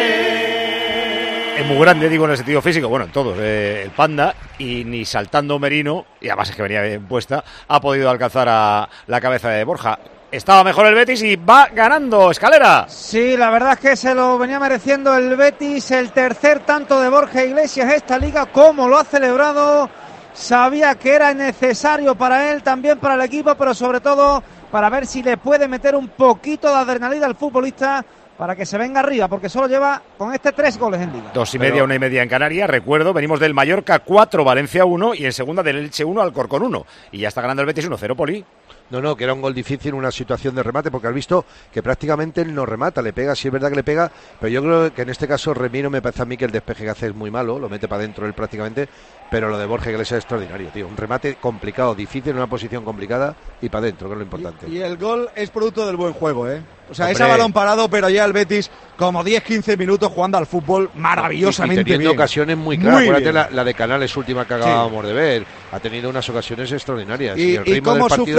Es muy grande, digo, en el sentido físico, bueno, en todos, eh, el Panda, y ni saltando Merino, y además es que venía bien puesta, ha podido alcanzar a la cabeza de Borja. Estaba mejor el Betis y va ganando, Escalera. Sí, la verdad es que se lo venía mereciendo el Betis, el tercer tanto de Borja Iglesias esta liga, como lo ha celebrado. Sabía que era necesario para él, también para el equipo, pero sobre todo para ver si le puede meter un poquito de adrenalina al futbolista para que se venga arriba, porque solo lleva con este tres goles en liga. Dos y media, pero... una y media en Canarias, recuerdo, venimos del Mallorca cuatro, Valencia uno, y en segunda del Elche uno, Alcorcón uno. Y ya está ganando el Betis uno cero, Poli. No, no, que era un gol difícil, una situación de remate, porque has visto que prácticamente él no remata, le pega, sí es verdad que le pega, pero yo creo que en este caso Remiro me parece a mí que el despeje que hace es muy malo, lo mete para adentro él prácticamente, pero lo de Borja Iglesias es extraordinario, tío, un remate complicado, difícil, en una posición complicada y para adentro, que es lo importante. Y, y el gol es producto del buen juego, ¿eh? O sea, ese balón parado, pero ya el Betis como diez quince minutos jugando al fútbol maravillosamente y, y teniendo bien. ocasiones muy claras, acuérdate la, la de Canales última que acabábamos sí. de ver, ha tenido unas ocasiones extraordinarias. Y, y el ritmo y cómo del partido... sufre...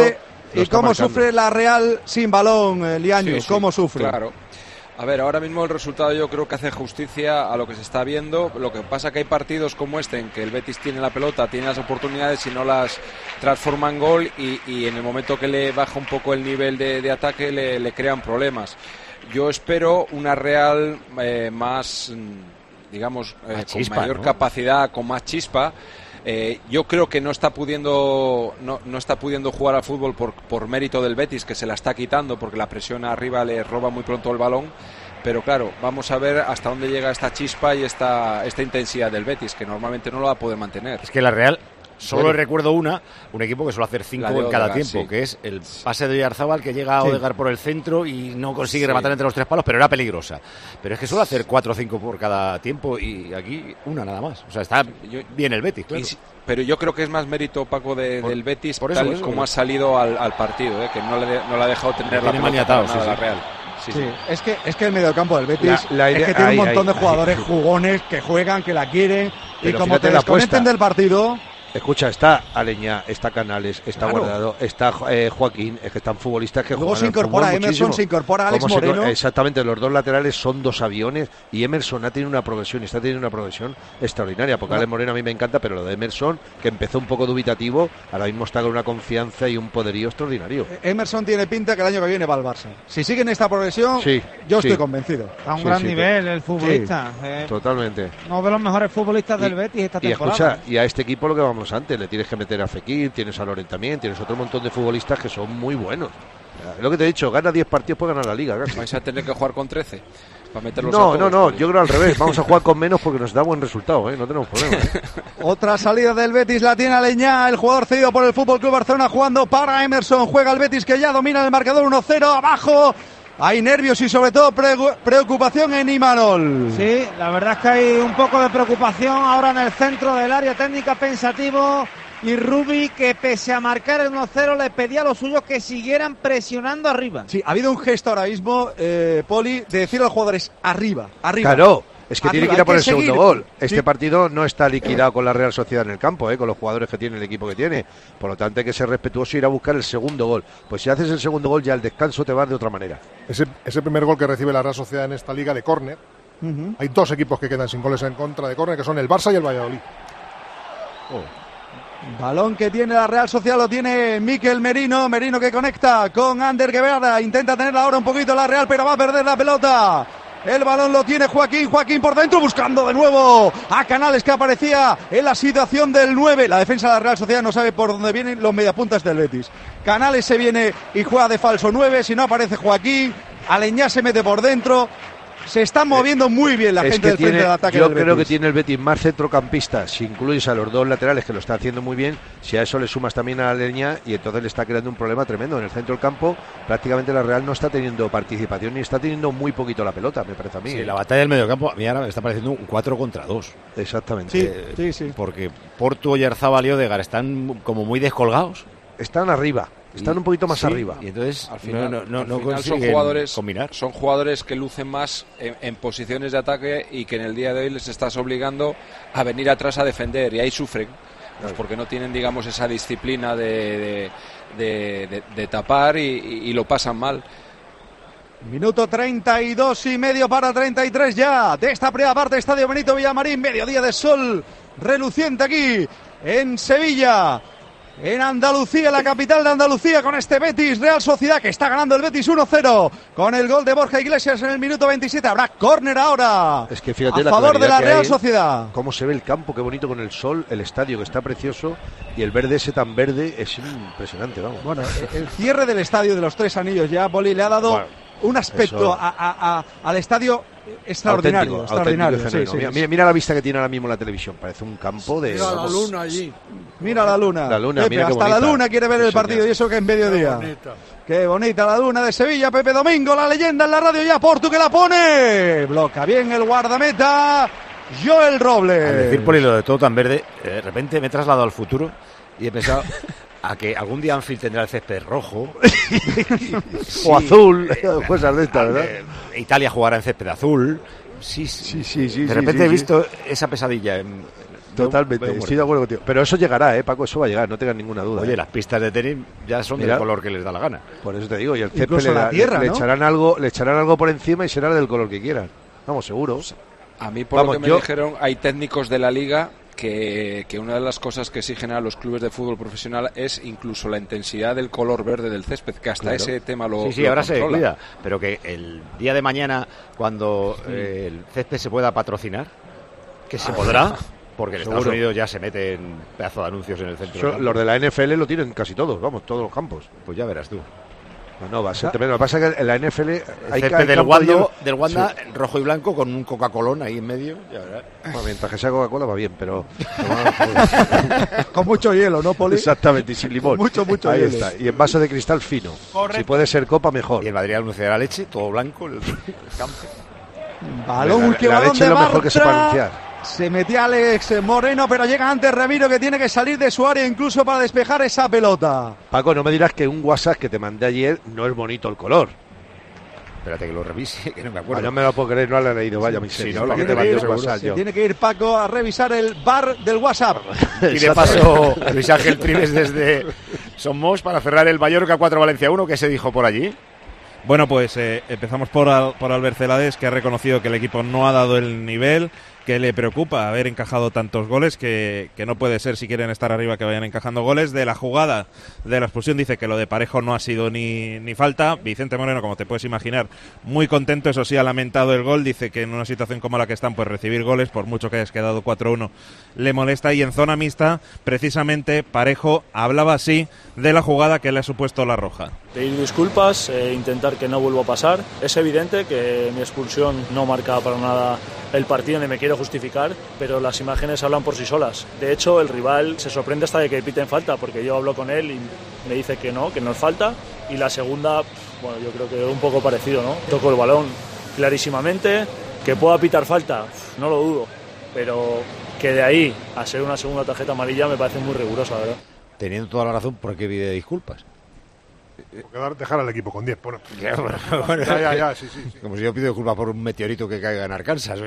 ¿Y cómo marcando. Sufre la Real sin balón, eh, Liaño? Sí, sí, ¿cómo sufre? Claro. A ver, ahora mismo el resultado yo creo que hace justicia a lo que se está viendo. Lo que pasa que hay partidos como este en que el Betis tiene la pelota, tiene las oportunidades y no las transforma en gol y, y en el momento que le baja un poco el nivel de, de ataque le, le crean problemas. Yo espero una Real eh, más, digamos, eh, chispa, con mayor ¿no? capacidad, con más chispa. Eh, yo creo que no está pudiendo no, no está pudiendo jugar al fútbol por, por mérito del Betis, que se la está quitando porque la presión arriba le roba muy pronto el balón, pero claro, vamos a ver hasta dónde llega esta chispa y esta, esta intensidad del Betis, que normalmente no lo va a poder mantener. Es que la Real, solo bueno. recuerdo una, un equipo que suele hacer cinco en cada Odegaard, tiempo, sí. que es el pase de Oyarzábal, que llega a sí. Odegaard por el centro y no consigue sí. rematar entre los tres palos, pero era peligrosa. Pero es que suele hacer cuatro o cinco por cada tiempo y aquí una nada más. O sea, está yo, bien el Betis, claro. Y, pero yo creo que es más mérito, Paco, de, por, del Betis, por eso, tal eso, como eso. ha salido al, al partido, ¿eh? que no le, no le ha dejado tener la pelota para nada sí, la sí. Real. Sí, sí. sí. Es que es que el mediocampo del Betis la, la idea, es que tiene ay, un montón ay, de jugadores ay. jugones que juegan, que la quieren pero y como te desconecten del partido. Escucha, está Aleñá, está Canales, está claro. Guardado, está eh, Joaquín, es que están futbolistas que luego juegan se incorpora Emerson, muchísimo. se incorpora Alex se, Moreno. exactamente, los dos laterales son dos aviones y Emerson ha tenido una progresión, está teniendo una progresión extraordinaria, porque claro. Alex Moreno a mí me encanta, pero lo de Emerson, que empezó un poco dubitativo, ahora mismo está con una confianza y un poderío extraordinario. Emerson tiene pinta que el año que viene va al Barça. Si sigue en esta progresión, sí, yo sí. estoy convencido. A un sí, gran sí, nivel el futbolista. Sí, eh, totalmente. Uno de los mejores futbolistas y, del Betis esta y temporada. Escucha, y a este equipo lo que vamos antes, le tienes que meter a Fekir, tienes a Loren también, tienes otro montón de futbolistas que son muy buenos. Es lo que te he dicho, gana diez partidos, puede ganar la liga. Casi. ¿Vais a tener que jugar con trece? Para meterlos no, a todos, no, no, porque... yo creo al revés, vamos a jugar con menos porque nos da buen resultado, ¿eh? No tenemos problema. ¿eh? Otra salida del Betis la tiene Aleñá, el jugador cedido por el F C Barcelona jugando para Emerson, juega el Betis que ya domina el marcador uno cero, abajo. Hay nervios y sobre todo pre preocupación en Imanol. Sí, la verdad es que hay un poco de preocupación ahora en el centro del área técnica, pensativo. Y Rubi, que pese a marcar el uno cero, le pedía a los suyos que siguieran presionando arriba. Sí, ha habido un gesto ahora mismo, eh, Poli, de decir a los jugadores arriba, arriba. Claro, es que arriba, tiene que ir a por el seguir. segundo gol. Este sí. partido no está liquidado con la Real Sociedad en el campo, eh, con los jugadores que tiene, el equipo que tiene. Por lo tanto, hay que ser respetuoso y ir a buscar el segundo gol. Pues si haces el segundo gol, ya el descanso te va de otra manera. Ese, ese primer gol que recibe la Real Sociedad en esta liga de córner, uh-huh. hay dos equipos que quedan sin goles en contra de córner, que son el Barça y el Valladolid. Oh. Balón que tiene la Real Sociedad, lo tiene Mikel Merino, Merino que conecta con Ander Guevara, intenta tenerla ahora un poquito la Real, pero va a perder la pelota. El balón lo tiene Joaquín, Joaquín por dentro, buscando de nuevo a Canales, que aparecía en la situación del nueve. La defensa de la Real Sociedad no sabe por dónde vienen los mediapuntas del Betis. Canales se viene y juega de falso nueve, si no aparece Joaquín, Aleñá se mete por dentro. Se está moviendo muy bien la es gente del tiene, frente del ataque yo del creo Betis. que tiene el Betis más centrocampistas, si incluyes a los dos laterales que lo está haciendo muy bien, si a eso le sumas también a Aleñá, y entonces le está creando un problema tremendo. En el centro del campo prácticamente la Real no está teniendo participación ni está teniendo muy poquito la pelota, me parece a mí. Sí, ¿eh? La batalla del mediocampo a mí ahora me está pareciendo un cuatro contra dos. Exactamente. Sí, eh, sí, sí. Porque Portu, Oyarzábal y Odegaard están como muy descolgados. Están arriba. Están un poquito más sí, arriba. Y entonces al final, no, no, no, al final no son jugadores combinar. Son jugadores que lucen más en, en posiciones de ataque y que en el día de hoy les estás obligando a venir atrás a defender y ahí sufren. Pues porque no tienen, digamos, esa disciplina de, de, de, de, de tapar y, y, y lo pasan mal. Minuto treinta y dos y medio para treinta y tres ya de esta primera parte, Estadio Benito Villamarín, mediodía de sol reluciente aquí en Sevilla, en Andalucía, la capital de Andalucía, con este Betis Real Sociedad que está ganando el Betis uno cero con el gol de Borja Iglesias en el minuto veintisiete. Habrá córner ahora es que fíjate a la favor de la Real hay, Sociedad. Cómo se ve el campo, qué bonito con el sol, el estadio que está precioso y el verde ese tan verde es impresionante, vamos. Bueno, el cierre del estadio de los Tres Anillos ya, Poli, le ha dado bueno, un aspecto a, a, a, al estadio extraordinario. Auténtico, extraordinario auténtico, sí, sí, mira, sí. mira la vista que tiene ahora mismo la televisión, parece un campo de... Mira vamos, la luna allí. Mira la luna. La luna, Pepe, mira qué hasta bonita. la luna quiere ver Sí, el partido señor. y eso que en mediodía. Qué bonita. Qué bonita la luna de Sevilla, Pepe Domingo, la leyenda en la radio ya, Portu que la pone. Bloca bien el guardameta, Joel Robles. Al decir Poli lo de todo tan verde, de repente me he trasladado al futuro y he pensado a que algún día Anfield tendrá el césped rojo sí, o azul, eh, cosas de estas, ¿verdad? Eh, Italia jugará en césped azul. Sí, sí, sí, sí, sí de repente sí, he sí. visto esa pesadilla en, Totalmente, veo, veo estoy de acuerdo contigo. Pero eso llegará, ¿eh, Paco? Eso va a llegar, no tengas ninguna duda. Oye, ¿eh? las pistas de tenis ya son Mira, del color que les da la gana. Por eso te digo, y el césped le, la tierra, le, ¿no? le echarán algo, le echarán algo por encima y será del color que quieran. Vamos, seguro. A mí, por Vamos, lo que me yo... dijeron, hay técnicos de la liga que, que una de las cosas que exigen a los clubes de fútbol profesional es incluso la intensidad del color verde del césped, que hasta Claro. ese tema lo Sí, sí, lo ahora controla. se cuida, pero que el día de mañana, cuando eh, el césped se pueda patrocinar, que se Ah, podrá, porque en seguro. Estados Unidos ya se meten pedazo de anuncios en el centro. Eso, los de la N F L lo tienen casi todos, vamos, todos los campos. Pues ya verás tú. No, no, va a ser tremendo. Lo que pasa es que en la N F L El hay, césped hay del campo Wanda, de hielo- del Wanda Sí. rojo y blanco con un Coca-Colón ahí en medio. Ya verás. Bueno, mientras que sea Coca-Cola va bien, pero... Con mucho hielo, ¿no, Poli? Exactamente, y sin limón. Mucho, mucho Ahí hielo. está. Y en vaso de cristal fino. Correcto. Si puede ser copa, mejor. Y el Madrid anunciará leche, todo blanco, el campo. Balón, La- último la balón leche de es lo mejor que se puede Bartra. anunciar. Se metía Alex Moreno, pero llega antes Ramiro, que tiene que salir de su área incluso para despejar esa pelota. Paco, no me dirás que un WhatsApp que te mandé ayer no es bonito el color. Espérate que lo revise, que no me Ah, acuerdo. no me lo puedo creer, no lo he leído, vaya mi Sí, serio. no, lo ¿Para que qué te te mandé mandé un seguro. WhatsApp Se yo? tiene que ir Paco a revisar el bar del WhatsApp. Y de paso, Luis Ángel Trives desde Somos para cerrar el Mallorca cuatro Valencia uno. ¿Qué se dijo por allí? Bueno, pues eh, empezamos por, Al, por Albert Celades, que ha reconocido que el equipo no ha dado el nivel, que le preocupa haber encajado tantos goles, que, que no puede ser, si quieren estar arriba, que vayan encajando goles. De la jugada de la expulsión dice que lo de Parejo no ha sido ni, ni falta. Vicente Moreno, como te puedes imaginar, muy contento, eso sí, ha lamentado el gol. Dice que en una situación como la que están, pues recibir goles, por mucho que hayas quedado cuatro uno, le molesta. Y en zona mixta, precisamente, Parejo hablaba así de la jugada que le ha supuesto la roja. Pedir disculpas, eh, intentar que no vuelva a pasar. Es evidente que mi expulsión no marca para nada el partido ni me quiero justificar, pero las imágenes hablan por sí solas. De hecho, el rival se sorprende hasta de que piten falta, porque yo hablo con él y me dice que no, que no es falta. Y la segunda, bueno, yo creo que un poco parecido, ¿no? Toco el balón clarísimamente, que pueda pitar falta, no lo dudo, pero que de ahí a ser una segunda tarjeta amarilla me parece muy rigurosa, ¿verdad? Teniendo toda la razón, ¿por qué pide disculpas? Porque dar- dejar al equipo con diez. Bueno, Ya, bueno, bueno, ya, ya, ya, sí, sí, sí. Como si yo pido disculpas por un meteorito que caiga en Arkansas.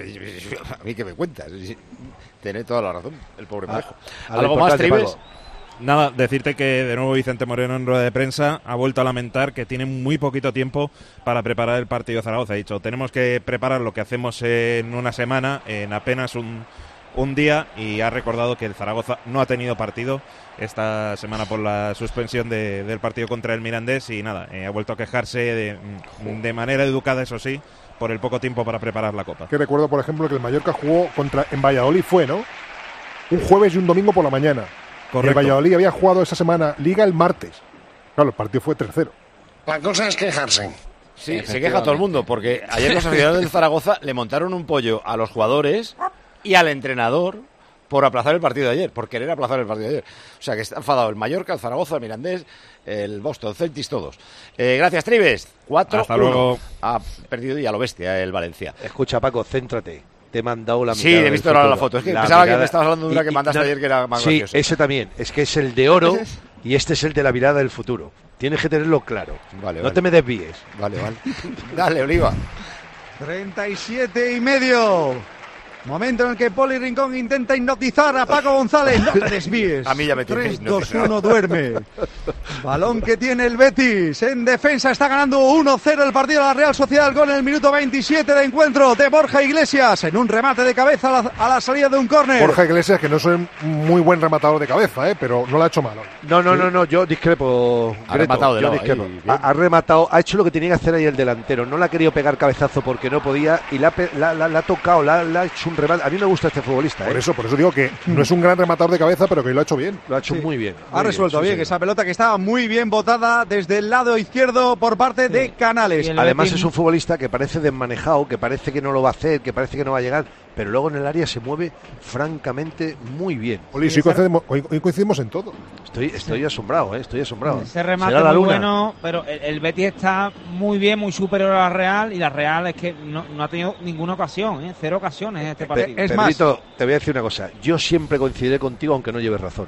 A mí que me cuentas. Tiene toda la razón, el pobre Parejo. a lo ¿Algo más, importante, Trives? Paco. Nada, decirte que de nuevo Vicente Moreno en rueda de prensa ha vuelto a lamentar que tiene muy poquito tiempo para preparar el partido de Zaragoza. Ha dicho, tenemos que preparar lo que hacemos en una semana, en apenas un, un día, y ha recordado que el Zaragoza no ha tenido partido esta semana por la suspensión de, del partido contra el Mirandés y nada, eh, ha vuelto a quejarse de, de manera educada, eso sí, por el poco tiempo para preparar la Copa. Que recuerdo, por ejemplo, que el Mallorca jugó contra en Valladolid, fue, ¿no? Un jueves y un domingo por la mañana. Correcto. Y el Valladolid había jugado esa semana Liga el martes. Claro, el partido fue tres cero. La cosa es quejarse. Sí, se queja todo el mundo, porque ayer los aficionados del Zaragoza le montaron un pollo a los jugadores y al entrenador por aplazar el partido de ayer, por querer aplazar el partido de ayer. O sea, que está enfadado el Mallorca, el Zaragoza, el Mirandés, el Boston Celtics, todos. Eh, gracias, Trives. cuatro uno. Hasta luego. Ha perdido y a lo bestia el Valencia. Escucha, Paco, céntrate. Te he mandado la Sí, mirada he del visto ahora la futuro. foto. Es que La pensaba que mirada- me estabas hablando de una y- que y- mandaste no, ayer que era más Sí, graciosa. ese también. Es que es el de oro y este es el de la mirada del futuro. Tienes que tenerlo claro. Vale, no vale. te me desvíes. Vale, vale. Dale, Oliva. treinta y siete y medio. Momento en el que Poli Rincón intenta hipnotizar a Paco González. No te desvíes. A mí ya me tiene tres dos hipnotizado. uno, duerme. Balón que tiene el Betis. En defensa está ganando uno cero el partido de la Real Sociedad con el minuto veintisiete de encuentro de Borja Iglesias en un remate de cabeza a la, a la salida de un córner. Borja Iglesias, que no soy un muy buen rematador de cabeza, ¿eh? Pero no lo ha hecho mal hoy. No, no, no, no, yo discrepo. Ha Greto, rematado de yo lado discrepo. ahí, bien. ha, ha rematado, ha hecho lo que tenía que hacer ahí el delantero. No le ha querido pegar cabezazo porque no podía y la, ha pe- la, la- la ha tocado, la, la ha hecho un remate. A mí me gusta este futbolista. Por ¿eh? eso, por eso digo que no es un gran rematador de cabeza, pero que lo ha hecho bien. Lo ha hecho Sí. muy bien. Ha muy resuelto sí, bien señor. esa pelota que estaba muy bien botada desde el lado izquierdo por parte de Canales. Y el Además Betis- es un futbolista que parece desmanejado, que parece que no lo va a hacer, que parece que no va a llegar, pero luego en el área se mueve francamente muy bien. Oli, sí coincidimos, hoy, hoy coincidimos en todo. Estoy, estoy asombrado, ¿eh? estoy asombrado. Ese remate Será la muy luna. bueno, pero el, el Betis está muy bien, muy superior a la Real, y la Real es que no, no ha tenido ninguna ocasión, ¿eh? Cero ocasiones en este partido. es Pedrito, te voy a decir una cosa. Yo siempre coincidiré contigo aunque no lleves razón.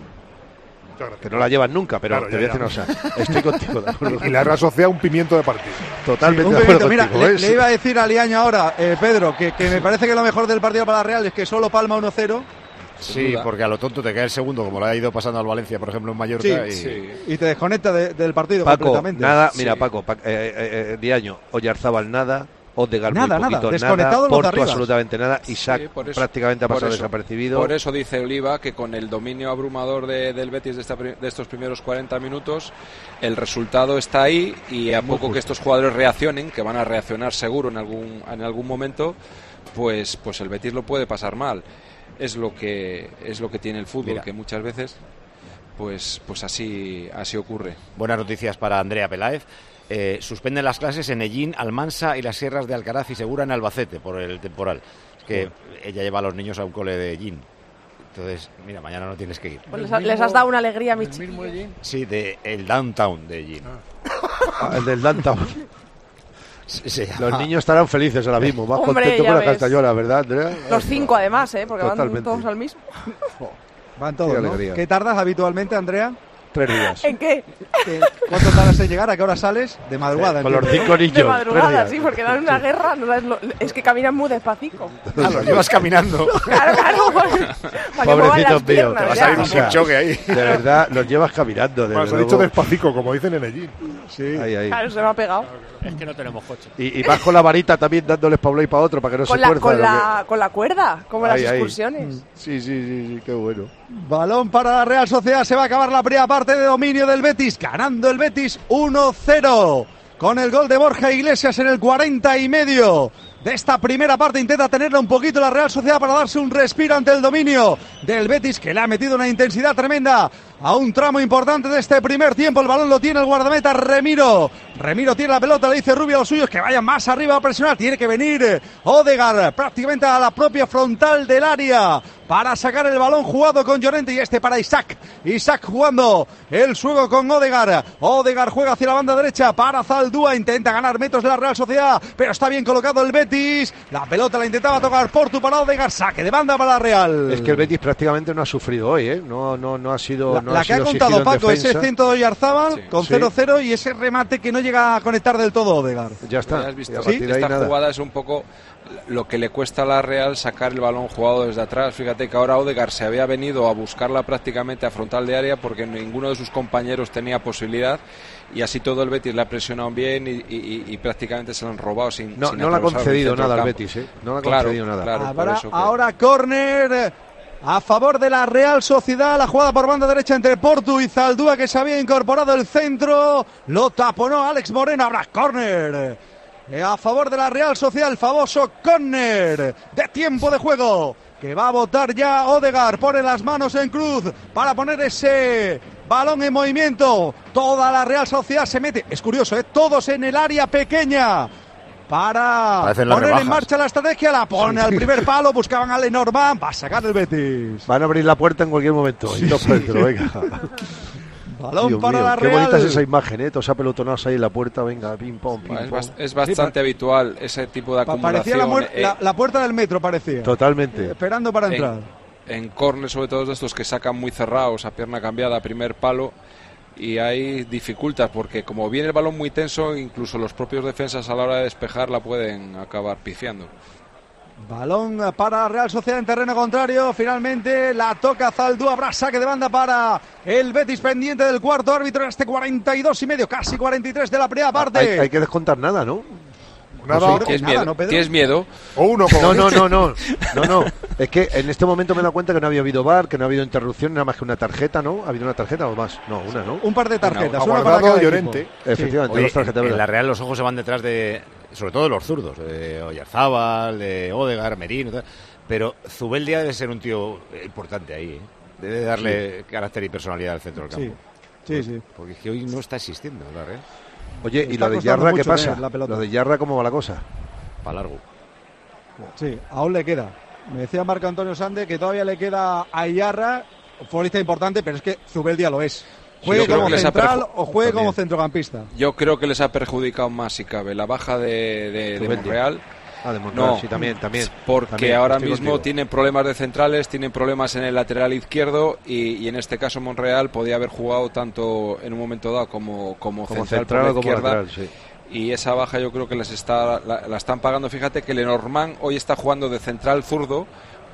Que no la llevas nunca, pero Claro, te voy a ya, decir ya. una cosa. Estoy contigo. de acuerdo. Y la Real Sociedad un pimiento de partido. Totalmente Un de acuerdo pimiento. Mira, contigo. le, ¿eh? le iba a decir a Liaño ahora, eh, Pedro, que, que me parece que lo mejor del partido para la Real es que solo palma uno cero Sí, duda. porque a lo tonto te cae el segundo, como lo ha ido pasando al Valencia, por ejemplo, en Mallorca. Sí, y... sí. y te desconecta de, del partido Paco, completamente. nada, Sí. mira, Paco, pa, eh, eh, Diaño, Oyarzábal nada, Odegaard nada, muy poquito, nada, desconectado nada, los Porto arribas. absolutamente nada, Isaac Sí, por eso- prácticamente ha por pasado eso- desapercibido. Por eso dice Oliva que con el dominio abrumador de, del Betis de, esta, de estos primeros cuarenta minutos, el resultado está ahí y a poco que estos jugadores reaccionen, que van a reaccionar seguro en algún, en algún momento, pues, pues el Betis lo puede pasar mal. Es lo que, es lo que tiene el fútbol, Mira. que muchas veces pues, pues así, así ocurre. Buenas noticias para Andrea Peláez. Eh, suspenden las clases en Ellín, Almansa y las sierras de Alcaraz y Segura en Albacete por el temporal. Es que ella lleva a los niños a un cole de Ellín. Entonces, mira, mañana no tienes que ir. Pues les, ha- les has dado una alegría a mi chico. Sí, de el downtown de Ellín. Ah, el del downtown. Sí, sí. Los niños estarán felices ahora mismo, más Hombre, contentos ya con la ves. Castañola, ¿verdad, Andrea? Los cinco además, ¿eh? Porque Totalmente. van todos al mismo. Van todos, Qué ¿no? alegría. ¿Qué tardas habitualmente, Andrea? Tres días. ¿En qué? ¿Qué- ¿Cuánto tardas en llegar? ¿A qué hora sales? De madrugada. Con los entiendo. cinco niños. De tres madrugada, días. sí, porque dan una guerra. No sabes lo- es que caminan muy despacito. Ah, los llevas caminando. Claro, claro. Para que muevan Pobrecitos las míos. piernas. Te vas ya. a ir un Un choque ahí. De verdad, los llevas caminando. De Bueno, se ha luego. dicho despacito, como dicen en allí. Sí. Ahí, ahí. Claro, se me ha pegado. Es que no tenemos coche. Y, y vas con la varita también dándoles para un lado y para otro para que no Con se la, fuerzan. con, ¿o qué? la, con la cuerda, como en las Ahí, ahí. excursiones. Sí, sí, sí, sí, qué bueno. Balón para la Real Sociedad. Se va a acabar la primera parte de dominio del Betis. Ganando el Betis uno cero. Con el gol de Borja Iglesias en el cuarenta y medio de esta primera parte. Intenta tenerla un poquito la Real Sociedad para darse un respiro ante el dominio del Betis, que le ha metido una intensidad tremenda a un tramo importante de este primer tiempo. El balón lo tiene el guardameta Remiro. Remiro tiene la pelota, le dice Rubio a los suyos que vayan más arriba a presionar. Tiene que venir Odegaard prácticamente a la propia frontal del área para sacar el balón jugado con Llorente, y este para Isaac. Isaac jugando el juego con Odegaard. Odegaard juega hacia la banda derecha para Zaldúa. Intenta ganar metros de la Real Sociedad, pero está bien colocado el Betis. La pelota la intentaba tocar Portu para Odegaard. Saque de banda para la Real. Es que el Betis prácticamente no ha sufrido hoy, ¿eh? No, no, no ha sido. La, no la ha que ha sido contado exigido en Paco, ese defensa. centro de Oyarzábal Sí. con Sí. cero cero y ese remate que no llega a conectar del todo Odegaard. Ya está. Ya has visto, Y a partir de ahí esta nada. jugada es un poco lo que le cuesta a la Real sacar el balón jugado desde atrás. Fíjate que ahora Odegaard se había venido a buscarla prácticamente a frontal de área porque ninguno de sus compañeros tenía posibilidad, y así todo el Betis le ha presionado bien y, y- y prácticamente se lo han robado sin No, sin no le ha atravesar el concedido centro nada al del campo. Betis, ¿eh? No le ha Claro, concedido nada. claro, por Ahora, eso que- ahora córner a favor de la Real Sociedad. La jugada por banda derecha entre Portu y Zaldúa, que se había incorporado el centro. Lo taponó Alex Moreno. Habrá córner Eh, a favor de la Real Sociedad, el famoso córner de tiempo de juego que va a botar ya Odegaard. Pone las manos en cruz para poner ese balón en movimiento. Toda la Real Sociedad se mete. Es curioso, ¿eh? Todos en el área pequeña para Parecen las poner en rebajas. marcha la estrategia. La pone Sí. al primer palo. Buscaban a Lenormand. Va a sacar el Betis. Van a abrir la puerta en cualquier momento. Y todos dentro, venga. Balón Dios para mío, la qué Real. bonita es esa imagen, ¿eh? Todos apelotonados ahí en la puerta, venga, pim, pom, pim, Es, pom. bas- es bastante habitual ese tipo de Pa- acumulación. Parecía la, muer- eh, la- la puerta del metro, parecía. Totalmente. Esperando para entrar. en córner, sobre todo de estos que sacan muy cerrados a pierna cambiada, primer palo, y hay dificultad porque como viene el balón muy tenso, incluso los propios defensas a la hora de despejar la pueden acabar pifiando. Balón para la Real Sociedad en terreno contrario. Finalmente la toca Zaldúa. Habrá saque de banda para el Betis, pendiente del cuarto árbitro en este cuarenta y dos y medio, casi cuarenta y tres de la primera parte. Hay, hay que descontar nada, ¿no? Nada. ¿Tienes nada, miedo? ¿no, Pedro? ¿Tienes miedo? O uno como No, no, mucho. no, no, no, no. Es que en este momento me he dado cuenta que no había habido V A R, que no ha habido interrupción, nada más que una tarjeta, ¿no? ¿Ha habido una tarjeta o más? No, una, ¿no? Un par de tarjetas, Una, una, una para Guardado cada y equipo. Llorente. Efectivamente, Oye, dos tarjetas en, en verdes. la Real los ojos se van detrás de, sobre todo de los zurdos, de Oyarzábal, de Odegaard, Merino, tal. Pero Zubeldia debe ser un tío importante ahí, ¿eh? Debe darle carácter y personalidad al centro del campo. Sí, sí, sí. Porque es que hoy no está existiendo la Real. Oye, ¿y Está lo de costando Yarra qué mucho pasa? tener la pelota. Lo de Yarra, ¿cómo va la cosa? Para largo. Sí, aún le queda. Me decía Marco Antonio Sande que todavía le queda a Iyarra, futbolista importante, pero es que Zubeldia lo es. Juegue Yo creo como que les ha central perju- o juegue También. como centrocampista. Yo creo que les ha perjudicado más, si cabe, la baja de, de, de Zubeldia. Monreal. Ah, de Monreal, No, sí, también, también. Porque También, ahora estoy mismo contigo. tienen problemas de centrales, tienen problemas en el lateral izquierdo y, y en este caso Monreal podía haber jugado tanto en un momento dado como, como, Como central, central por o la como izquierda. lateral, sí. Y esa baja yo creo que les está, la, la están pagando. Fíjate que Lenormand hoy está jugando de central zurdo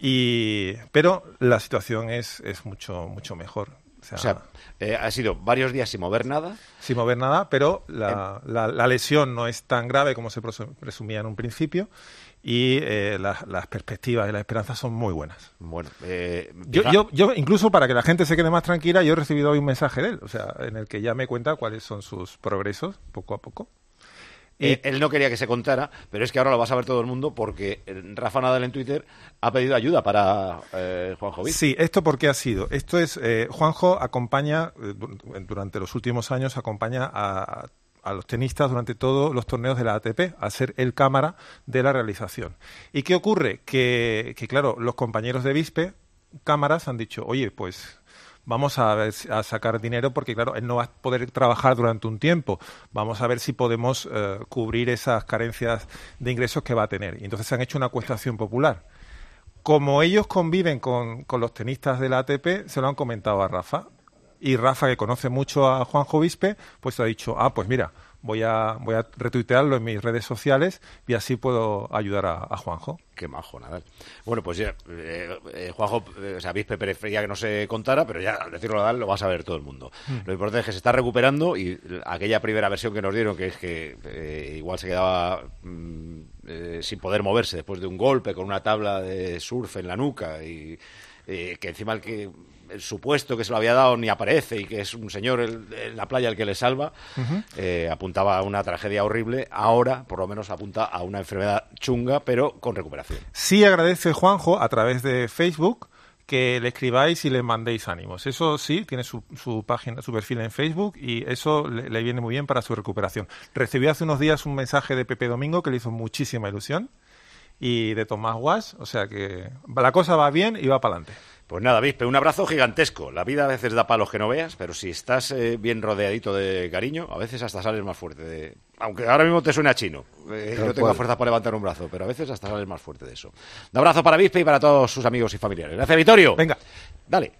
Y, pero la situación es, es mucho, mucho mejor. O sea, o sea eh, ha sido varios días sin mover nada. Sin mover nada, pero la, eh. la, la lesión no es tan grave como se presumía en un principio. Y eh, las, las perspectivas y las esperanzas son muy buenas. Bueno, eh, yo, yo, yo, incluso para que la gente se quede más tranquila, yo he recibido hoy un mensaje de él, o sea, en el que ya me cuenta cuáles son sus progresos, poco a poco. Eh, él no quería que se contara, pero es que ahora lo va a saber todo el mundo porque Rafa Nadal en Twitter ha pedido ayuda para eh, Juanjo Vispe. Sí, ¿esto por qué ha sido? Esto es, eh, Juanjo acompaña, eh, durante los últimos años, acompaña a, a los tenistas durante todos los torneos de la A T P, a ser el cámara de la realización. ¿Y qué ocurre? Que, que claro, los compañeros de Vispe, cámaras, han dicho, oye, pues vamos a, ver, a sacar dinero porque, claro, él no va a poder trabajar durante un tiempo. Vamos a ver si podemos eh, cubrir esas carencias de ingresos que va a tener. Y entonces se han hecho una acuestación popular. Como ellos conviven con, con los tenistas de la A T P, se lo han comentado a Rafa. Y Rafa, que conoce mucho a Juanjo Vispe, pues ha dicho, ah, pues mira, voy a voy a retuitearlo en mis redes sociales y así puedo ayudar a, a Juanjo. Qué majo, Nadal. Bueno, pues ya, eh, eh, Juanjo, eh, o sea, Vispe prefería que no se contara, pero ya al decirlo Nadal lo va a saber todo el mundo. Mm. Lo importante es que se está recuperando y aquella primera versión que nos dieron, que es que eh, igual se quedaba mm, eh, sin poder moverse después de un golpe con una tabla de surf en la nuca y eh, que encima el que... el supuesto que se lo había dado ni aparece y que es un señor el, en la playa el que le salva, uh-huh. eh, apuntaba a una tragedia horrible. Ahora, por lo menos, apunta a una enfermedad chunga, pero con recuperación. Sí agradece Juanjo, a través de Facebook, que le escribáis y le mandéis ánimos. Eso sí, tiene su, su página, su perfil en Facebook y eso le, le viene muy bien para su recuperación. Recibió hace unos días un mensaje de Pepe Domingo que le hizo muchísima ilusión y de Tomás Guas, o sea que la cosa va bien y va para adelante. Pues nada, Vispe, un abrazo gigantesco. La vida a veces da palos que no veas, pero si estás eh, bien rodeadito de cariño, a veces hasta sales más fuerte. De... Aunque ahora mismo te suena chino. Eh, no tengo fuerza para levantar un brazo, pero a veces hasta sales más fuerte de eso. Un abrazo para Vispe y para todos sus amigos y familiares. Gracias, Vittorio. Venga. Dale.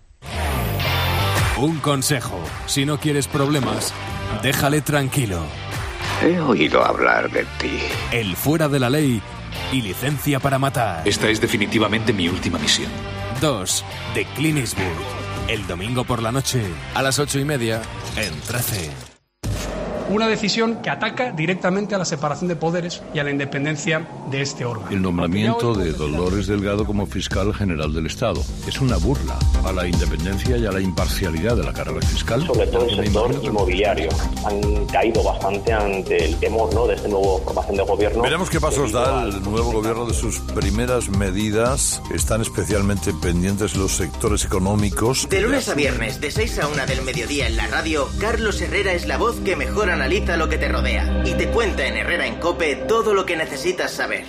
Un consejo. Si no quieres problemas, déjale tranquilo. He oído hablar de ti. El fuera de la ley y licencia para matar. Esta es definitivamente mi última misión. dos de Clint Eastwood. El domingo por la noche, a las ocho y media, en trece. Una decisión que ataca directamente a la separación de poderes y a la independencia de este órgano. El nombramiento de Dolores Delgado como fiscal general del Estado es una burla a la independencia y a la imparcialidad de la carrera fiscal. Sobre todo el sector inmobiliario. Han caído bastante ante el temor, ¿no?, de esta nueva formación de gobierno. Veremos qué pasos da el nuevo gobierno de sus primeras medidas. Están especialmente pendientes los sectores económicos. De lunes a viernes, de seis a una del mediodía en la radio, Carlos Herrera es la voz que mejor analiza lo que te rodea y te cuenta en Herrera en COPE todo lo que necesitas saber.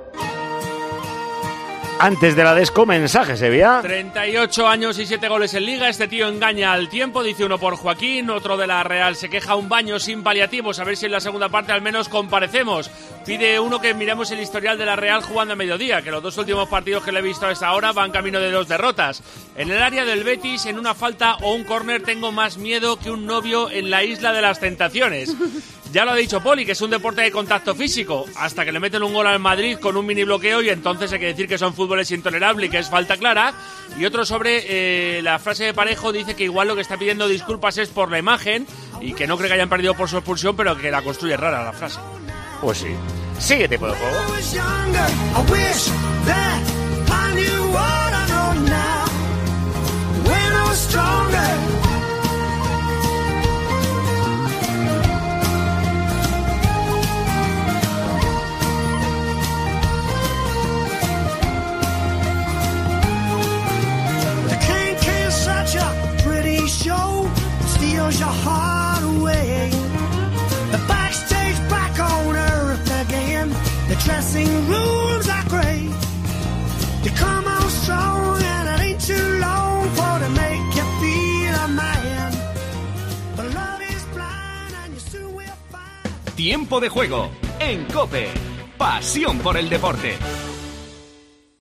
Antes de la Desco, mensaje, Sevilla. treinta y ocho años y siete goles en Liga. Este tío engaña al tiempo, dice uno por Joaquín. Otro de la Real se queja un baño sin paliativos. A ver si en la segunda parte al menos comparecemos. Pide uno que miremos el historial de la Real jugando a mediodía, que los dos últimos partidos que le he visto a esta hora van camino de dos derrotas. En el área del Betis, en una falta o un córner, tengo más miedo que un novio en la isla de las tentaciones. Ya lo ha dicho Poli, que es un deporte de contacto físico, hasta que le meten un gol al Madrid con un mini bloqueo y entonces hay que decir que son fútbol es intolerable y que es falta clara. Y otro sobre eh, la frase de Parejo, dice que igual lo que está pidiendo disculpas es por la imagen y que no cree que hayan perdido por su expulsión, pero que la construye rara la frase. Pues sí. Sigue tipo de juego. Show steals your heart away. The backstage back on earth again. The dressing rooms are great. You come on strong and it ain't too long for to make you feel a man. But love is blind and you soon will find. Tiempo de juego en COPE. Pasión por el deporte.